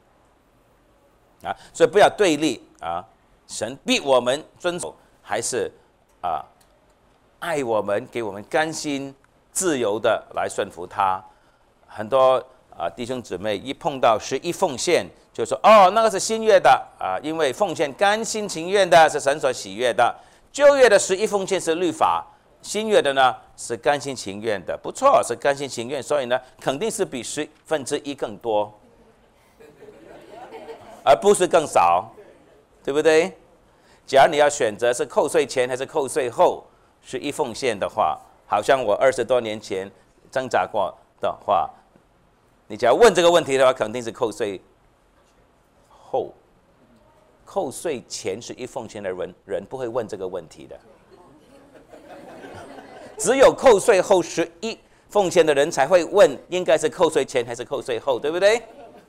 A: 所以不要对立神逼我们遵守，还是爱我们，给我们甘心自由的来顺服他。很多弟兄姊妹一碰到11奉献，就说那个是新约的因为奉献甘心情愿的是神所喜悦的。旧约的11奉献是律法，新约的呢是甘心情愿的。不错，是甘心情愿，所以呢肯定是比1/10更多，而不是更少，对不对？假如你要选择是扣税前还是扣税后11奉献的话，好像我20多年前挣扎过的话，你只要问这个问题的话，肯定是扣税后。扣税前11奉献的人不会问这个问题的，只有扣税后11奉献的人才会问，应该是扣税前还是扣税后，对不对？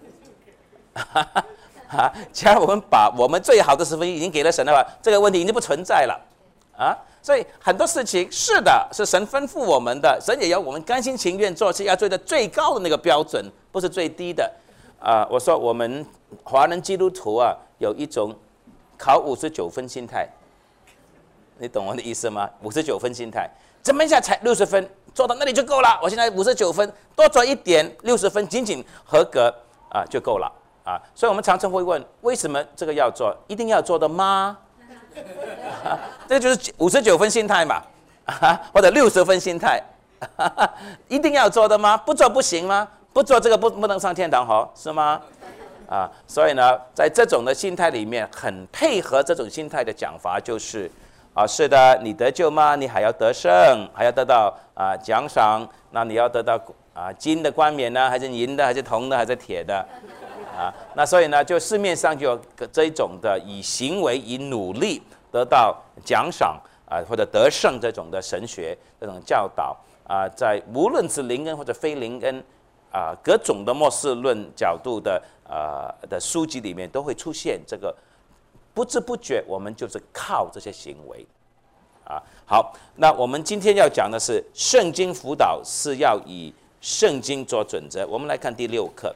A: 假如我们把我们最好的10分已经给了神的话，这个问题已经不存在了所以很多事情是的，是神吩咐我们的，神也要我们甘心情愿做，是要做的最高的那个标准，不是最低的。我说我们华人基督徒有一种考59分心态，你懂我的意思吗？59分心态，怎么一下才60分， 做到那里就够了。我现在59分，多做一点60分，仅仅合格就够了所以我们常常会问，为什么这个要做？一定要做的吗？这就是59分心态嘛，或者60分心态，一定要做的吗？不做不行吗？不做这个不能上天堂是吗？所以呢，在这种的心态里面，很配合这种心态的讲法，就是是的，你得救吗？你还要得胜，还要得到奖赏。那你要得到金的冠冕呢，还是银的，还是铜的，还是铁的？那所以呢，就市面上就有这种的以行为、以努力得到奖赏或者得胜这种的神学这种教导在无论是灵恩或者非灵恩各种的末世论角度的书籍里面都会出现这个，不知不觉我们就是靠这些行为好，那我们今天要讲的是圣经辅导是要以圣经做准则。我们来看第6课，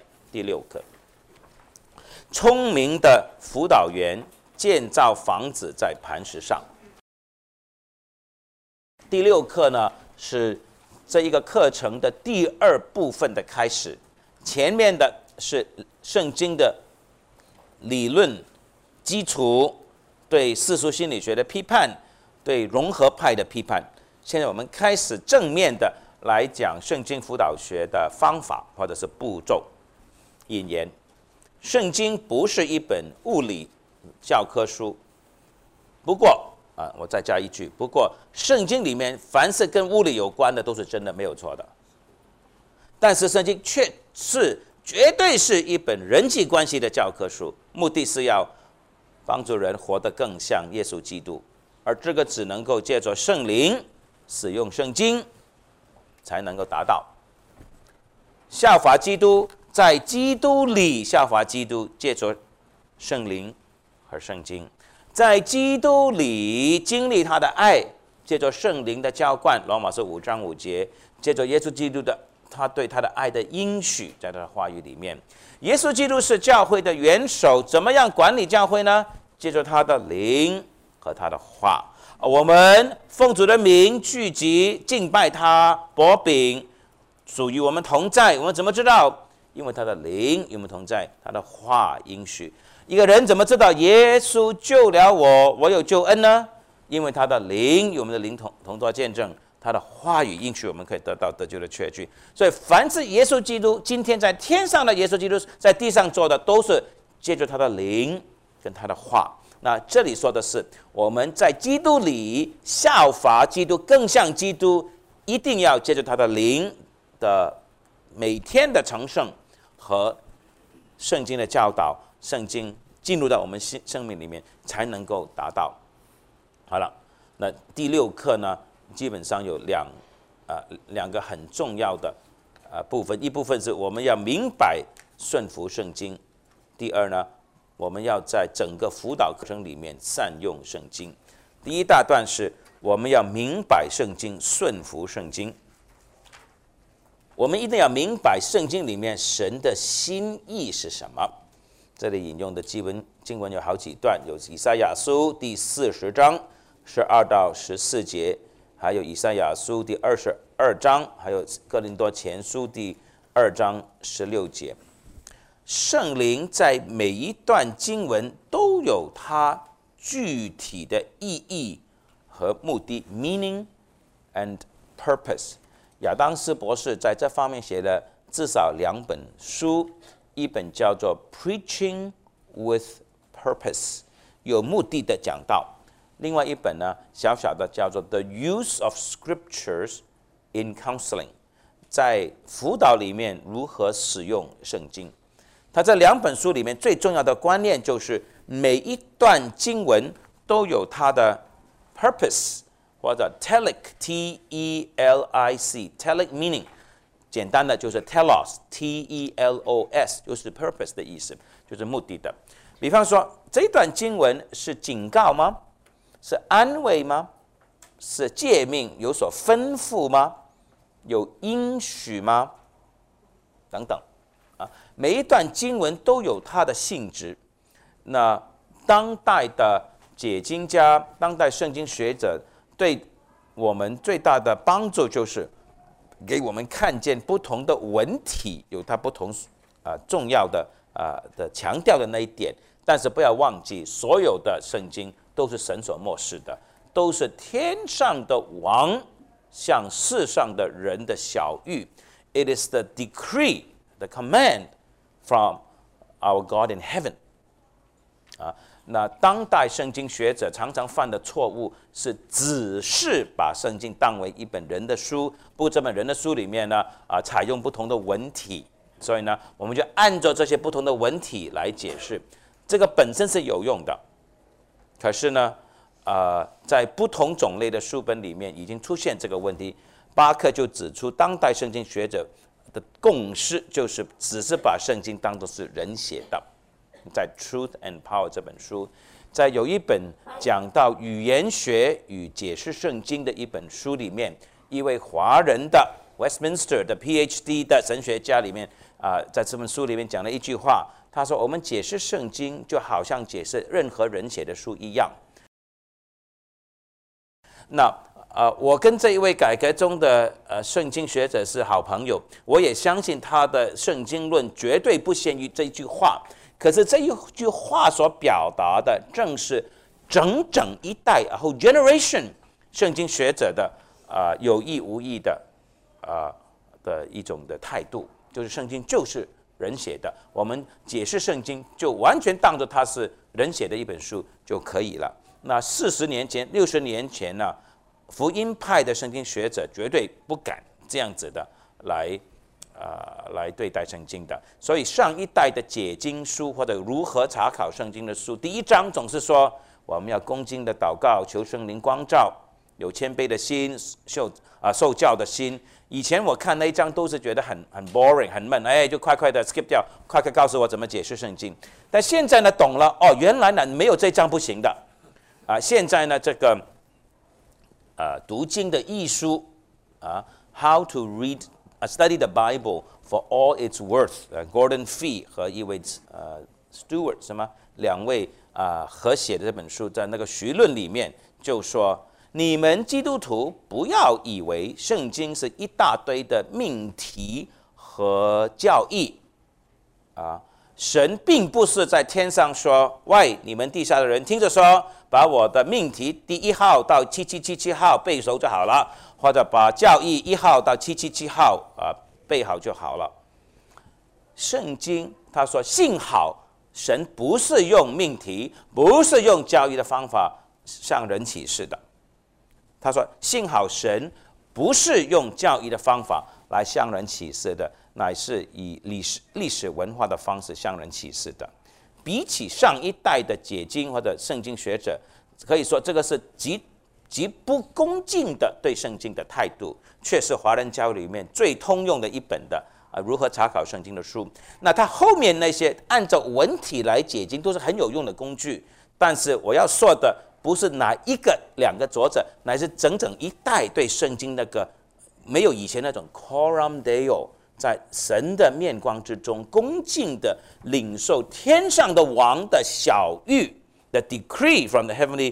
A: 聪明的辅导员建造房子在磐石上。第6课呢是这一个课程的第2部分的开始，前面的是圣经的理论基础，对世俗心理学的批判，对融合派的批判。现在我们开始正面的来讲圣经辅导学的方法或者是步骤。引言：圣经不是一本物理教科书，不过我再加一句，不过圣经里面凡是跟物理有关的都是真的，没有错的。但是圣经却是绝对是一本人际关系的教科书，目的是要帮助人活得更像耶稣基督，而这个只能够借着圣灵使用圣经才能够达到。效法基督，在基督里效法基督，借着圣灵和圣经，在基督里经历他的爱，借着圣灵的浇灌，罗马书5章5节，借着耶稣基督的他对他的爱的应许，在他的话语里面。耶稣基督是教会的元首，怎么样管理教会呢？借着他的灵和他的话。我们奉主的名聚集敬拜他，擘饼，属于我们同在。我们怎么知道？因为他的灵与我们同在，他的话应许。一个人怎么知道耶稣救了我，我有救恩呢？因为他的灵与我们的灵同作见证，他的话语应许我们可以得到得救的确据。所以凡是耶稣基督今天在天上的耶稣基督在地上做的，都是借着他的灵跟他的话。那这里说的是我们在基督里效法基督，更像基督，一定要借着他的灵的每天的成圣和圣经的教导，圣经进入到我们生命里面才能够达到。好了，那第6课呢，基本上有两个很重要的部分，一部分是我们要明白顺服圣经，第二呢，我们要在整个辅导课程里面善用圣经。第一大段是我们要明白圣经，顺服圣经。我们一定要明白圣经里面神的心意是什么。这里引用的经文有好几段，有以赛亚书第40章12到14节，还有以赛亚书第22章，还有哥林多前书第2章16节。圣灵在每一段经文都有它具体的意义和目的 （meaning and purpose）。亚当斯博士在这方面写了至少2本书，一本叫做《Preaching with Purpose》，有目的的讲道；另外一本呢，小小的叫做《The Use of Scriptures in Counseling》，在辅导里面如何使用圣经。他这2本书里面最重要的观念就是每一段经文都有它的 purpose， 或者 telic T-E-L-I-C telic meaning， 简单的就是 telos T-E-L-O-S， 就是 purpose 的意思，就是目的的。比方说这段经文是警告吗？是安慰吗？是诫命有所吩咐吗？有应许吗？等等每一段经文都有它的性质。那当代的解经家、当代圣经学者对我们最大的帮助就是给我们看见不同的文体有它不同重要的的强调的那一点，但是不要忘记，所有的圣经都是神所默示的，都是天上的王向世上的人的晓谕。It is the decree, the command from our God in heaven. 那当代圣经学者常常犯的错误是，只是把圣经当为一本人的书，不，这本人的书里面呢，采用不同的文体，所以呢，我们就按照这些不同的文体来解释，这个本身是有用的。可是呢，在不同种类的书本里面已经出现这个问题。巴克就指出，当代圣经学者的共识就是只是把圣经当作是人写的。在《Truth and Power》这本书，在有一本讲到语言学与解释圣经的一本书里面，一位华人的 Westminster 的 PhD 的神学家里面在这本书里面讲了一句话，他说：“我们解释圣经就好像解释任何人写的书一样。”那我跟这一位改革中的圣经学者是好朋友，我也相信他的圣经论绝对不限于这句话。可是这一句话所表达的，正是整一代whole generation 圣经学者的有意无意的的一种的态度，就是圣经就是人写的，我们解释圣经就完全当作它是人写的一本书就可以了。那40年前、60年前呢，福音派的圣经学者绝对不敢这样子的来对待圣经的。所以上一代的解经书或者如何查考圣经的书，第一章总是说我们要恭敬的祷告，求圣灵光照，有谦卑的心，受教的心。以前我看那一章都是觉得很 boring 很闷，就快的 skip 掉，快告诉我怎么解释圣经。但现在呢懂了，原来呢没有这章不行的现在呢这个读经的艺术how to study the Bible for all its worth，Gordon Fee 和一位Stewart 两位合写的这本书，在那个绪论里面就说，你们基督徒不要以为圣经是一大堆的命题和教义神并不是在天上说，喂，你们地下的人听着说，把我的命题第1号到7777号背熟就好了，或者把教义1号到777号背好就好了。圣经他说，幸好神不是用命题，不是用教义的方法向人启示的。他说，幸好神不是用教义的方法来向人启示的，乃是以历史文化的方式向人启示的。比起上一代的解经或者圣经学者，可以说这个是极不恭敬的对圣经的态度，却是华人教里面最通用的一本的如何查考圣经的书。那他后面那些按照文体来解经都是很有用的工具，但是我要说的不是哪一个两个作者，乃是整一代对圣经那个没有以前那种 coram deo， 在神的面光之中恭敬的领受天上的王的晓谕 the decree from the heavenly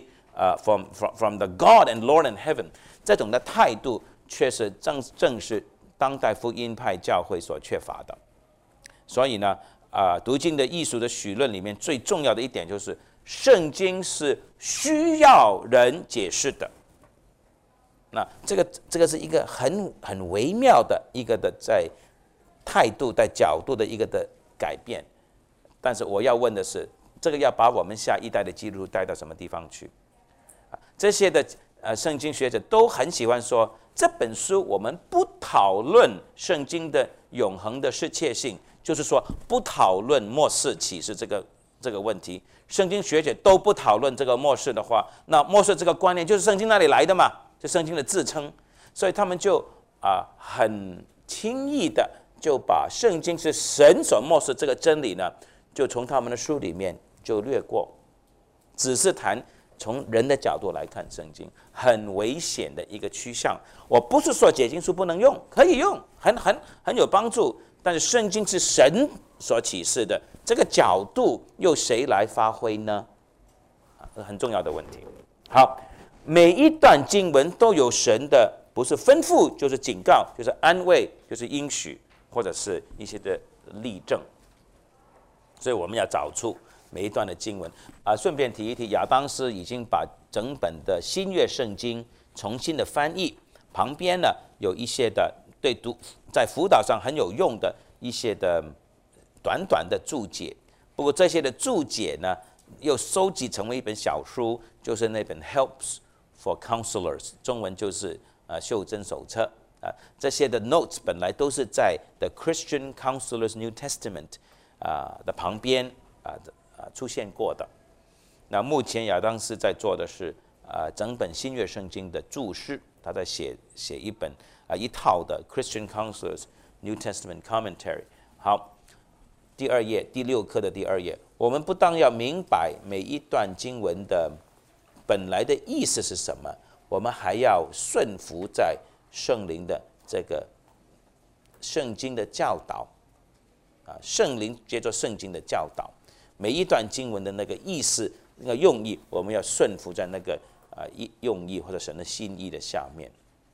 A: from the God and Lord in heaven， 这种的态度却是正是当代福音派教会所缺乏的。所以呢读经的艺术的绪论里面最重要的一点就是，圣经是需要人解释的。那这个是一个很微妙的一个的在态度在角度的一个的改变。但是我要问的是，这个要把我们下一代的基督徒带到什么地方去？这些的圣经学者都很喜欢说，这本书我们不讨论圣经的永恒的适切性，就是说不讨论末世启示这个问题。圣经学者都不讨论这个末世的话，那末世这个观念就是圣经那里来的嘛，就圣经的自称。所以他们就很轻易的就把圣经是神所末世这个真理呢，就从他们的书里面就略过，只是谈从人的角度来看圣经，很危险的一个趋向。我不是说解经书不能用，可以用，很有帮助，但是圣经是神所启示的，这个角度由谁来发挥呢？很重要的问题。好，每一段经文都有神的不是吩咐就是警告，就是安慰，就是应许，或者是一些的例证。所以我们要找出每一段的经文顺便提一提，亚当斯已经把整本的新约圣经重新的翻译，旁边呢有一些的在辅导上很有用的一些的短短的注解。不过这些的注解呢，又收集成为一本小书，就是那本 Helps for Counselors， 中文就是袖珍手册这些的 notes 本来都是在 The Christian Counselors New Testament 的旁边出现过的。那目前亚当斯在做的是整本新约圣经的注释，他在写一套的 Christian Counselors New Testament Commentary。好，第2页第6课的第2页，我们不但要明白每一段经文的本来的意思是什么，我们还要顺服在圣灵的这个圣经的教导圣灵接着圣经的教导，每一段经文的那个意思、那个用意，我们要顺服在那个用意或者神的心意的下面。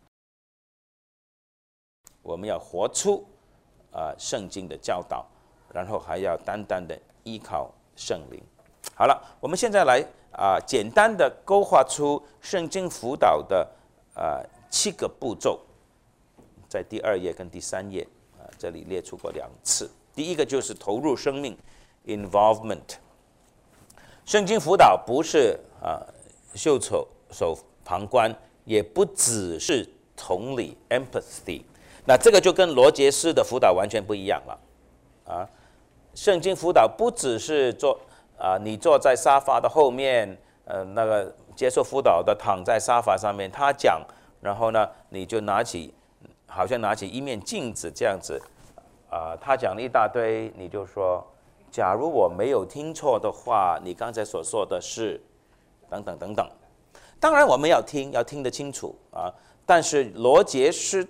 A: 我们要活出圣经的教导，然后还要单单的依靠圣灵。好了，我们现在来简单的勾画出圣经辅导的7个步骤，在第2页跟第3页这里列出过2次。第一个就是投入生命 involvement。圣经辅导不是袖手旁观，也不只是同理 empathy。那这个就跟罗杰斯的辅导完全不一样了圣经辅导不只是你坐在沙发的后面，那个接受辅导的躺在沙发上面，他讲，然后呢，你就好像拿起一面镜子这样子，他讲了一大堆，你就说，假如我没有听错的话，你刚才所说的是，等等等等。当然我们要听得清楚但是罗杰斯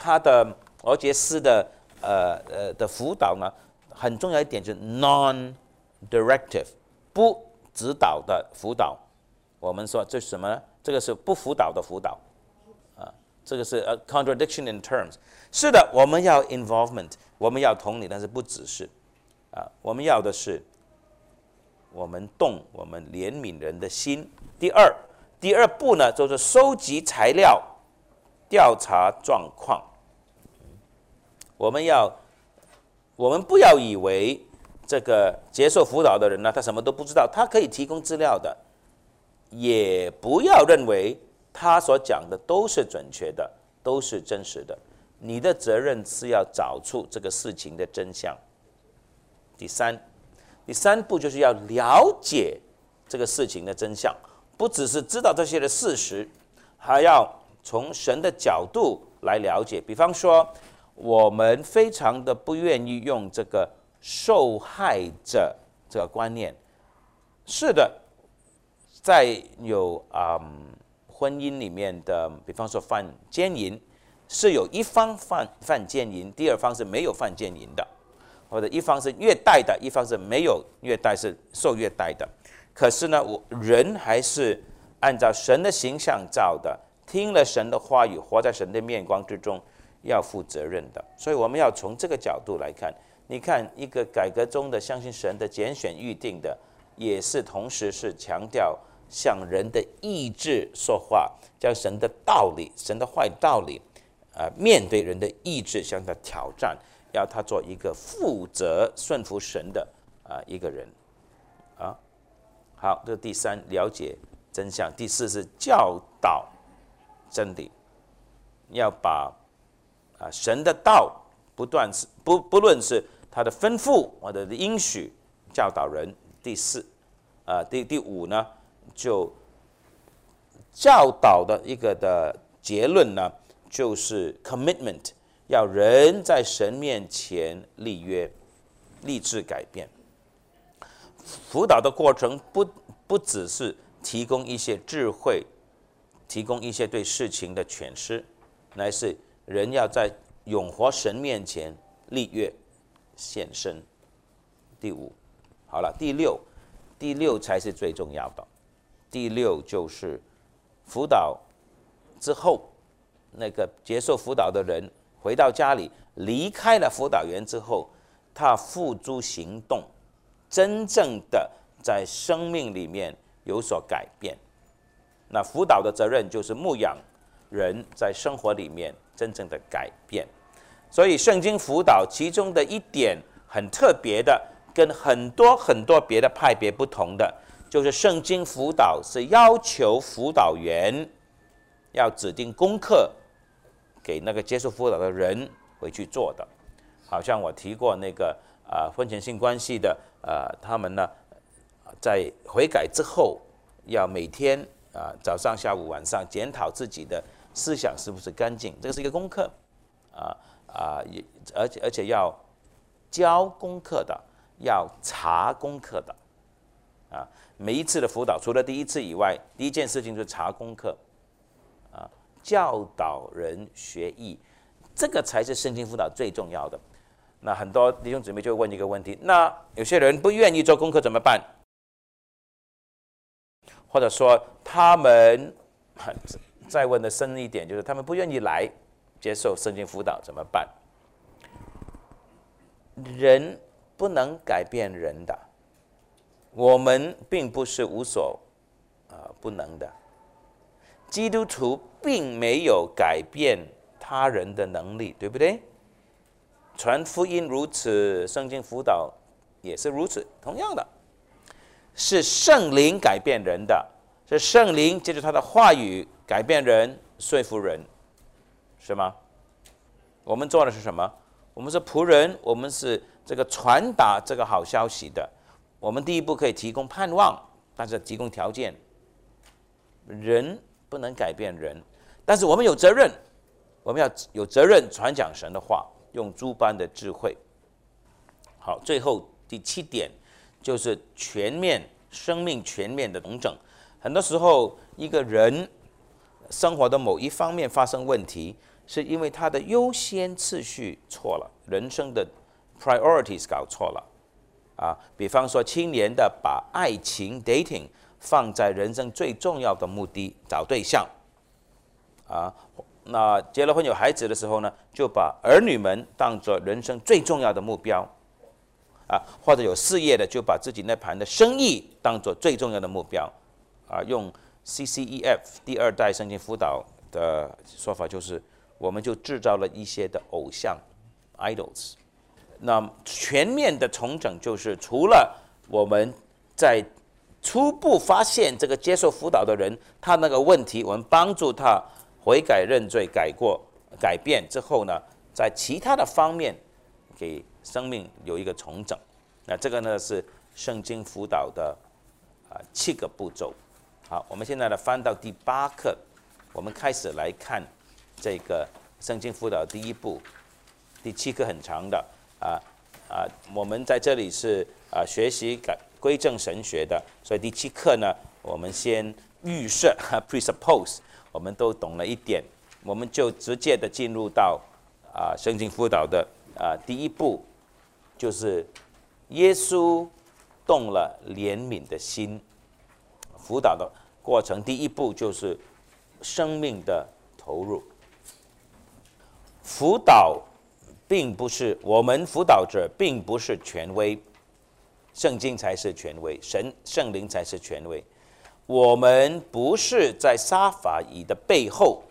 A: 的辅导呢，很重要一点就是 non-directive， 不指导的辅导。我们说这是什么呢？这个是不辅导的辅导这个是a contradiction in terms。是的，我们要 involvement， 我们要同理，但是不只是我们要的是我们怜悯人的心。第二步呢，就是收集材料，调查状况。我们不要以为这个接受辅导的人呢，他什么都不知道，他可以提供资料的，也不要认为他所讲的都是准确的，都是真实的。你的责任是要找出这个事情的真相。第三步就是要了解这个事情的真相，不只是知道这些的事实，还要从神的角度来了解。比方说，我们非常的不愿意用这个受害者这个观念。是的，在有婚姻里面的，比方说犯奸淫，是有一方犯奸淫，第二方是没有犯奸淫的，或者一方是虐待的，一方是没有虐待，是受虐待的。可是呢，人还是按照神的形象造的，听了神的话语，活在神的面光之中，要负责任的。所以我们要从这个角度来看。你看，一个改革中的相信神的拣选预定的，也是同时是强调向人的意志说话，将神的道理、神的坏道理面对人的意志，向他挑战，要他做一个负责顺服神的一个人好，这是第3，了解真相。第4是教导真理，要把神的道不论是他的吩咐或者应许教导人。第5呢，就教导的一个的结论呢，就是 commitment， 要人在神面前立约，立志改变。辅导的过程不只是提供一些智慧，提供一些对事情的诠释，乃是人要在永活神面前立约献身。第5，好了，第6才是最重要的。第6就是辅导之后那个接受辅导的人回到家里，离开了辅导员之后，他付诸行动，真正的在生命里面有所改变。那辅导的责任就是牧养人在生活里面真正的改变。所以圣经辅导其中的一点很特别的，跟很多别的派别不同的，就是圣经辅导是要求辅导员要指定功课给那个接受辅导的人回去做的。好像我提过那个婚前性关系的他们呢在悔改之后要每天早上下午晚上检讨自己的思想是不是干净，这个是一个功课而且要交功课的，要查功课的每一次的辅导除了第一次以外，第一件事情就是查功课教导人学艺，这个才是圣经辅导最重要的。那很多弟兄姊妹就会问一个问题，那有些人不愿意做功课怎么办？或者说他们再问的深一点，就是他们不愿意来接受圣经辅导怎么办？人不能改变人的，我们并不是无所不能的。基督徒并没有改变他人的能力，对不对？传福音如此，圣经辅导也是如此。同样的，是圣灵改变人的，是圣灵借着他的话语改变人、说服人，是吗？我们做的是什么？我们是仆人，我们是这个传达这个好消息的。我们第一步可以提供盼望，但是提供条件。人不能改变人，但是我们有责任，我们要有责任传讲神的话，用诸般的智慧。好，最后第7点就是生命全面的统整。很多时候，一个人生活的某一方面发生问题，是因为他的优先次序错了，人生的 priorities 搞错了比方说，青年的把爱情 dating 放在人生最重要的目的，找对象那结了婚有孩子的时候呢，就把儿女们当作人生最重要的目标或者有事业的就把自己那盘的生意当作最重要的目标用 CCEF 第2代圣经辅导的说法，就是我们就制造了一些的偶像 idols。那全面的重整就是除了我们在初步发现这个接受辅导的人他那个问题，我们帮助他悔改认罪改变之后呢，在其他的方面给生命有一个重整。那这个呢是圣经辅导的7个步骤。好，我们现在呢翻到第8课，我们开始来看这个圣经辅导第1步。第7课很长的我们在这里是学习归正神学的，所以第7课呢，我们先预设presuppose 我们都懂了一点，我们就直接的进入到圣经辅导的第1步，就是耶稣动了怜悯的心。辅导的过程第1步就是生命的投入。辅导并不是我们辅导者并不是权威，圣经才是权威，圣灵才是权威。我们不是在沙法椅的背后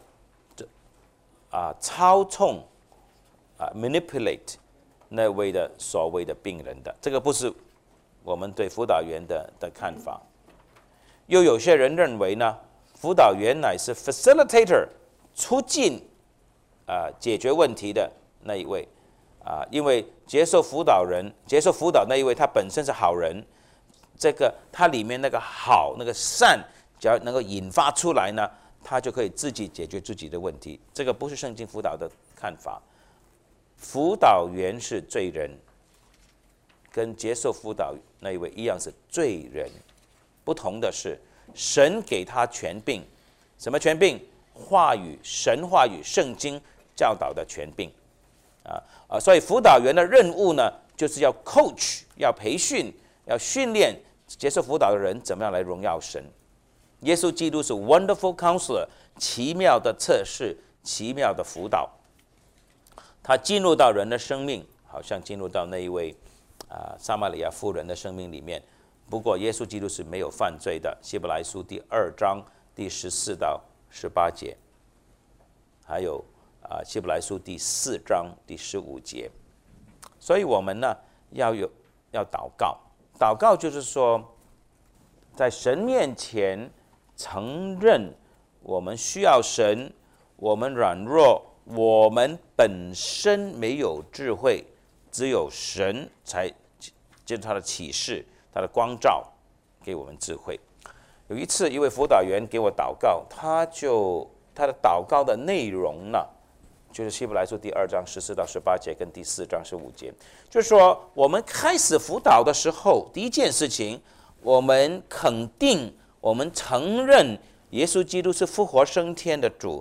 A: 操纵manipulate 那位的所谓的病人的，这个不是我们对辅导员的看法。又有些人认为呢，辅导员乃是 facilitator 促进解决问题的那一位因为接受辅导那一位他本身是好人，这个他里面那个好那个善只要能够引发出来呢，他就可以自己解决自己的问题。这个不是圣经辅导的看法。辅导员是罪人，跟接受辅导那一位一样是罪人。不同的是，神给他权柄，什么权柄？话语，神话语，圣经教导的权柄所以辅导员的任务呢，就是要 coach， 要培训，要训练接受辅导的人怎么样来荣耀神。耶稣基督是 wonderful counselor， 奇妙的测试， 奇妙的辅导。他进入到人的生命，好像进入到那一位撒玛利亚妇人的生命里面。不过耶稣基督是没有犯罪的，希伯来书第2章第14到18节，还有希伯来书第4章第15节。所以我们呢要祷告，祷告就是说，在神面前承认我们需要神，我们软弱，我们本身没有智慧，只有神才借着他的启示、他的光照给我们智慧。有一次，一位辅导员给我祷告，他的祷告的内容呢，就是希伯来书第2章14到18节跟第4章15节，就是说我们开始辅导的时候，第一件事情，我们肯定，我们承认耶稣基督是复活升天的主，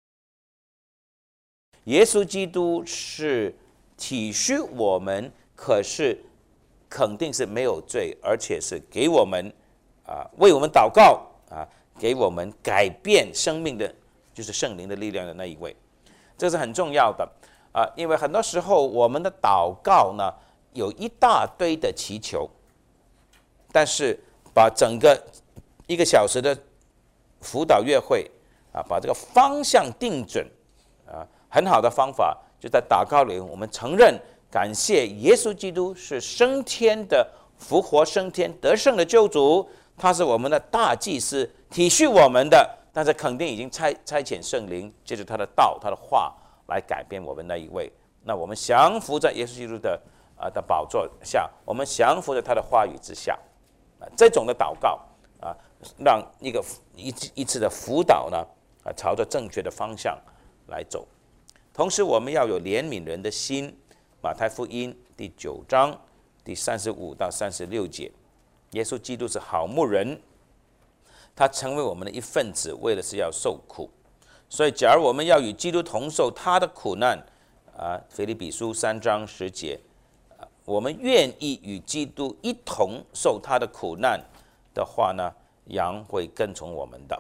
A: 耶稣基督是体恤我们，可是肯定是没有罪，而且是给我们为我们祷告给我们改变生命的，就是圣灵的力量的那一位。这是很重要的因为很多时候我们的祷告呢有一大堆的祈求，但是把整个1个小时的辅导月会把这个方向定准很好的方法就在祷告里，我们承认感谢耶稣基督是升天的复活升天得胜的救主，他是我们的大祭司，体恤我们的，但是肯定已经差遣圣灵，借着他的道、他的话来改变我们那一位。那我们降服在耶稣基督的宝座下，我们降服在他的话语之下这种的祷告让一次的辅导呢朝着正确的方向来走。同时我们要有怜悯人的心。马太福音第9章第35到36节，耶稣基督是好牧人，他成为我们的一份子，为的是要受苦。所以假如我们要与基督同受他的苦难腓立比书3章10节，我们愿意与基督一同受他的苦难的话呢，羊会跟从我们的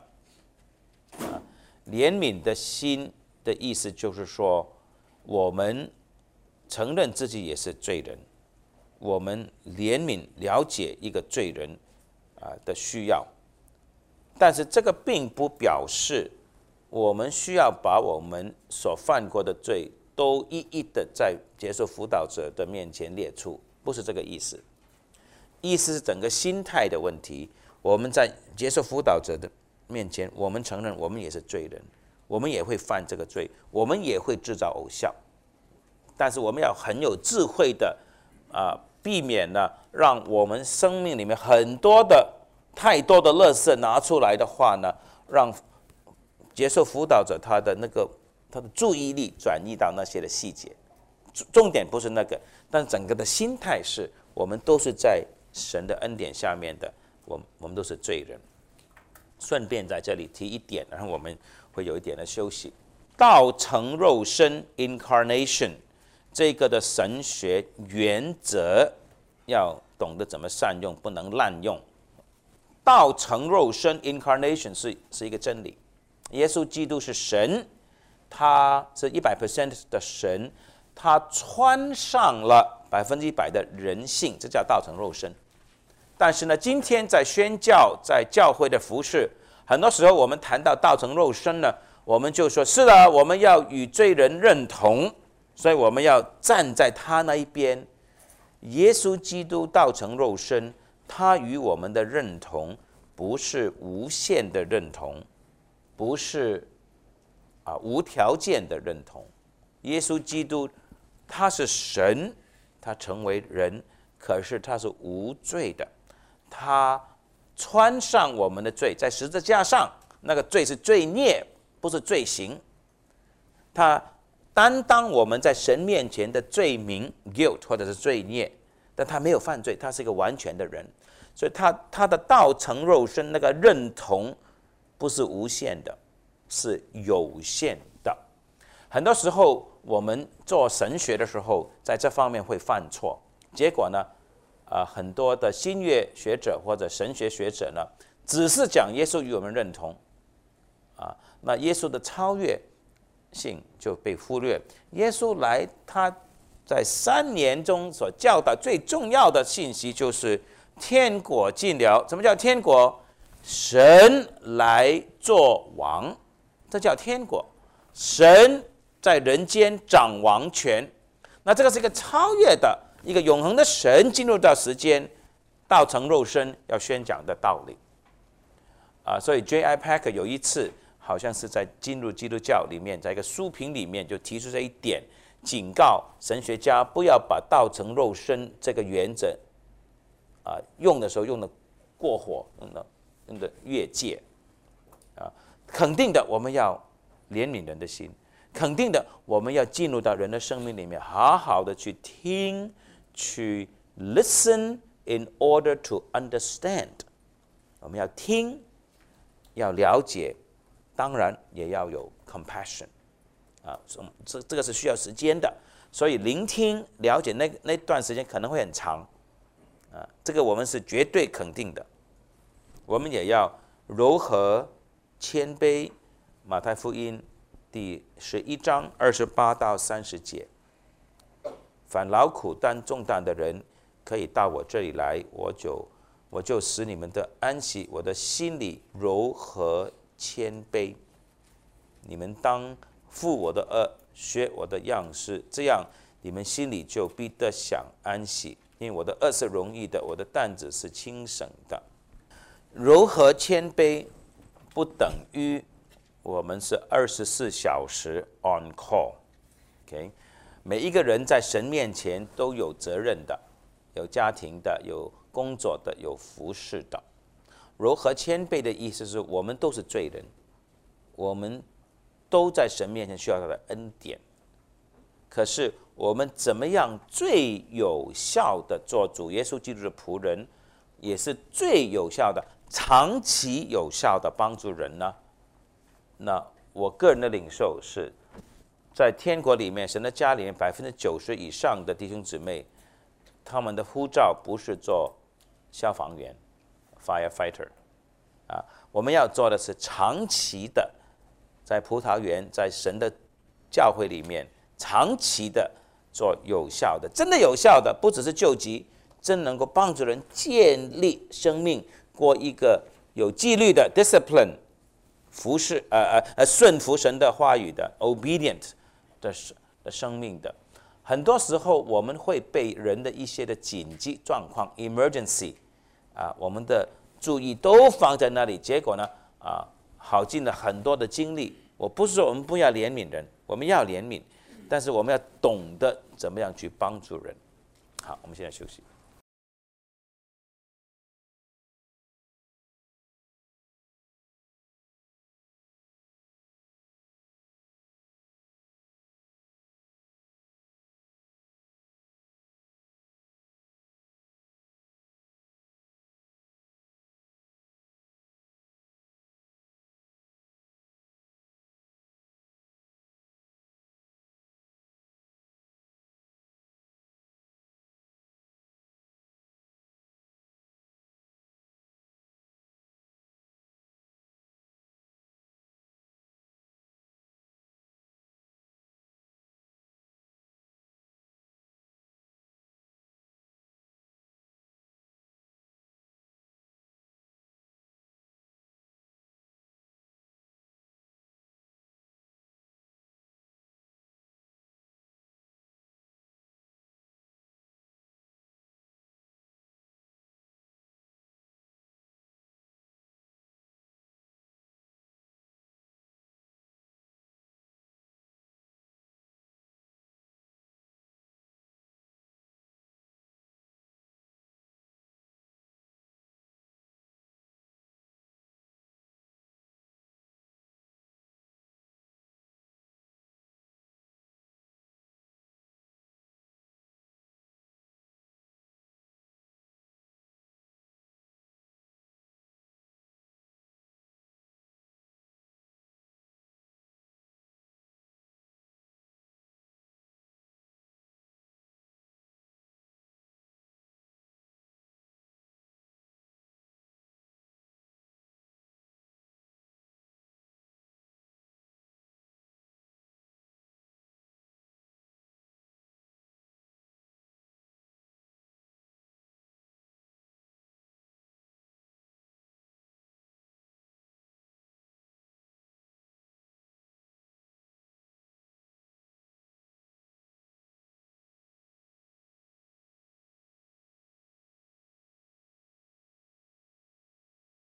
A: 怜悯的心的意思就是说，我们承认自己也是罪人，我们怜悯了解一个罪人的需要，但是这个并不表示我们需要把我们所犯过的罪都一一的在接受辅导者的面前列出，不是这个意思。意思是整个心态的问题。我们在接受辅导者的面前，我们承认我们也是罪人，我们也会犯这个罪，我们也会制造偶像，但是我们要很有智慧的避免呢，让我们生命里面太多的垃圾拿出来的话呢，让接受辅导者他的注意力转移到那些的细节。重点不是那个，但整个的心态是我们都是在神的恩典下面的，我们都是罪人。顺便在这里提一点，然后我们会有一点的休息。道成肉身 incarnation 这个的神学原则要懂得怎么善用，不能滥用。道成肉身 incarnation 是一个真理，耶稣基督是神，他是100% 的神，他穿上了100%的人性，这叫道成肉身。但是呢，今天在宣教、在教会的服事，很多时候我们谈到道成肉身呢，我们就说是的，我们要与罪人认同，所以我们要站在他那一边。耶稣基督道成肉身，他与我们的认同不是无限的认同，不是无条件的认同。耶稣基督他是神，他成为人，可是他是无罪的，他穿上我们的罪，在十字架上，那个罪是罪孽，不是罪行。他担当我们在神面前的罪名 guilt 或者是罪孽，但他没有犯罪，他是一个完全的人，所以他的道成肉身那个认同不是无限的，是有限的。很多时候我们做神学的时候，在这方面会犯错，结果呢，很多的新约学者或者神学学者呢，只是讲耶稣与我们认同，那耶稣的超越性就被忽略。耶稣来，他在3年中所教导最重要的信息就是天国近了。什么叫天国？神来做王，这叫天国。神在人间掌王权，那这个是一个超越的、一个永恒的神进入到时间，道成肉身要宣讲的道理。所以 J.I. Packer 有一次好像是在进入基督教里面，在一个书评里面就提出这一点，警告神学家不要把道成肉身这个原则用的时候用的过火，用的越界。肯定的，我们要怜悯人的心，肯定的，我们要进入到人的生命里面，好好的去听，去 listen in order to understand。我们要听，要了解，当然也要有 compassion。这个是需要时间的，所以聆听、了解那段时间可能会很长。这个我们是绝对肯定的。我们也要柔和、谦卑。马太福音第11章28到30节，凡劳苦担重担的人，可以到我这里来，我就使你们的安息。我的心里柔和谦卑，你们当负我的轭，学我的样式，这样你们心里就必得享安息。因为我的轭是容易的，我的担子是轻省的。柔和谦卑不等于我们是24小时 on call。OK， 每一个人在神面前都有责任的，有家庭的，有工作的，有服侍的。柔和谦卑的意思是我们都是罪人，我们都在神面前需要他的恩典。可是我们怎么样最有效的做主耶稣基督的仆人，也是最有效的、长期有效的帮助人呢？那我个人的领受是，在天国里面，神的家里面90%以上的弟兄姊妹，他们的呼召不是做消防员 （firefighter） 我们要做的是长期的，在葡萄园，在神的教会里面，长期的做有效的，真的有效的，不只是救急，真能够帮助人建立生命，过一个有纪律的 discipline。服侍顺服神的话语的 obedient 的生命的。很多时候我们会被人的一些的紧急状况 emergency 我们的注意都放在那里，结果呢耗尽了很多的精力。我不是说我们不要怜悯人，我们要怜悯，但是我们要懂得怎么样去帮助人。好，我们现在休息。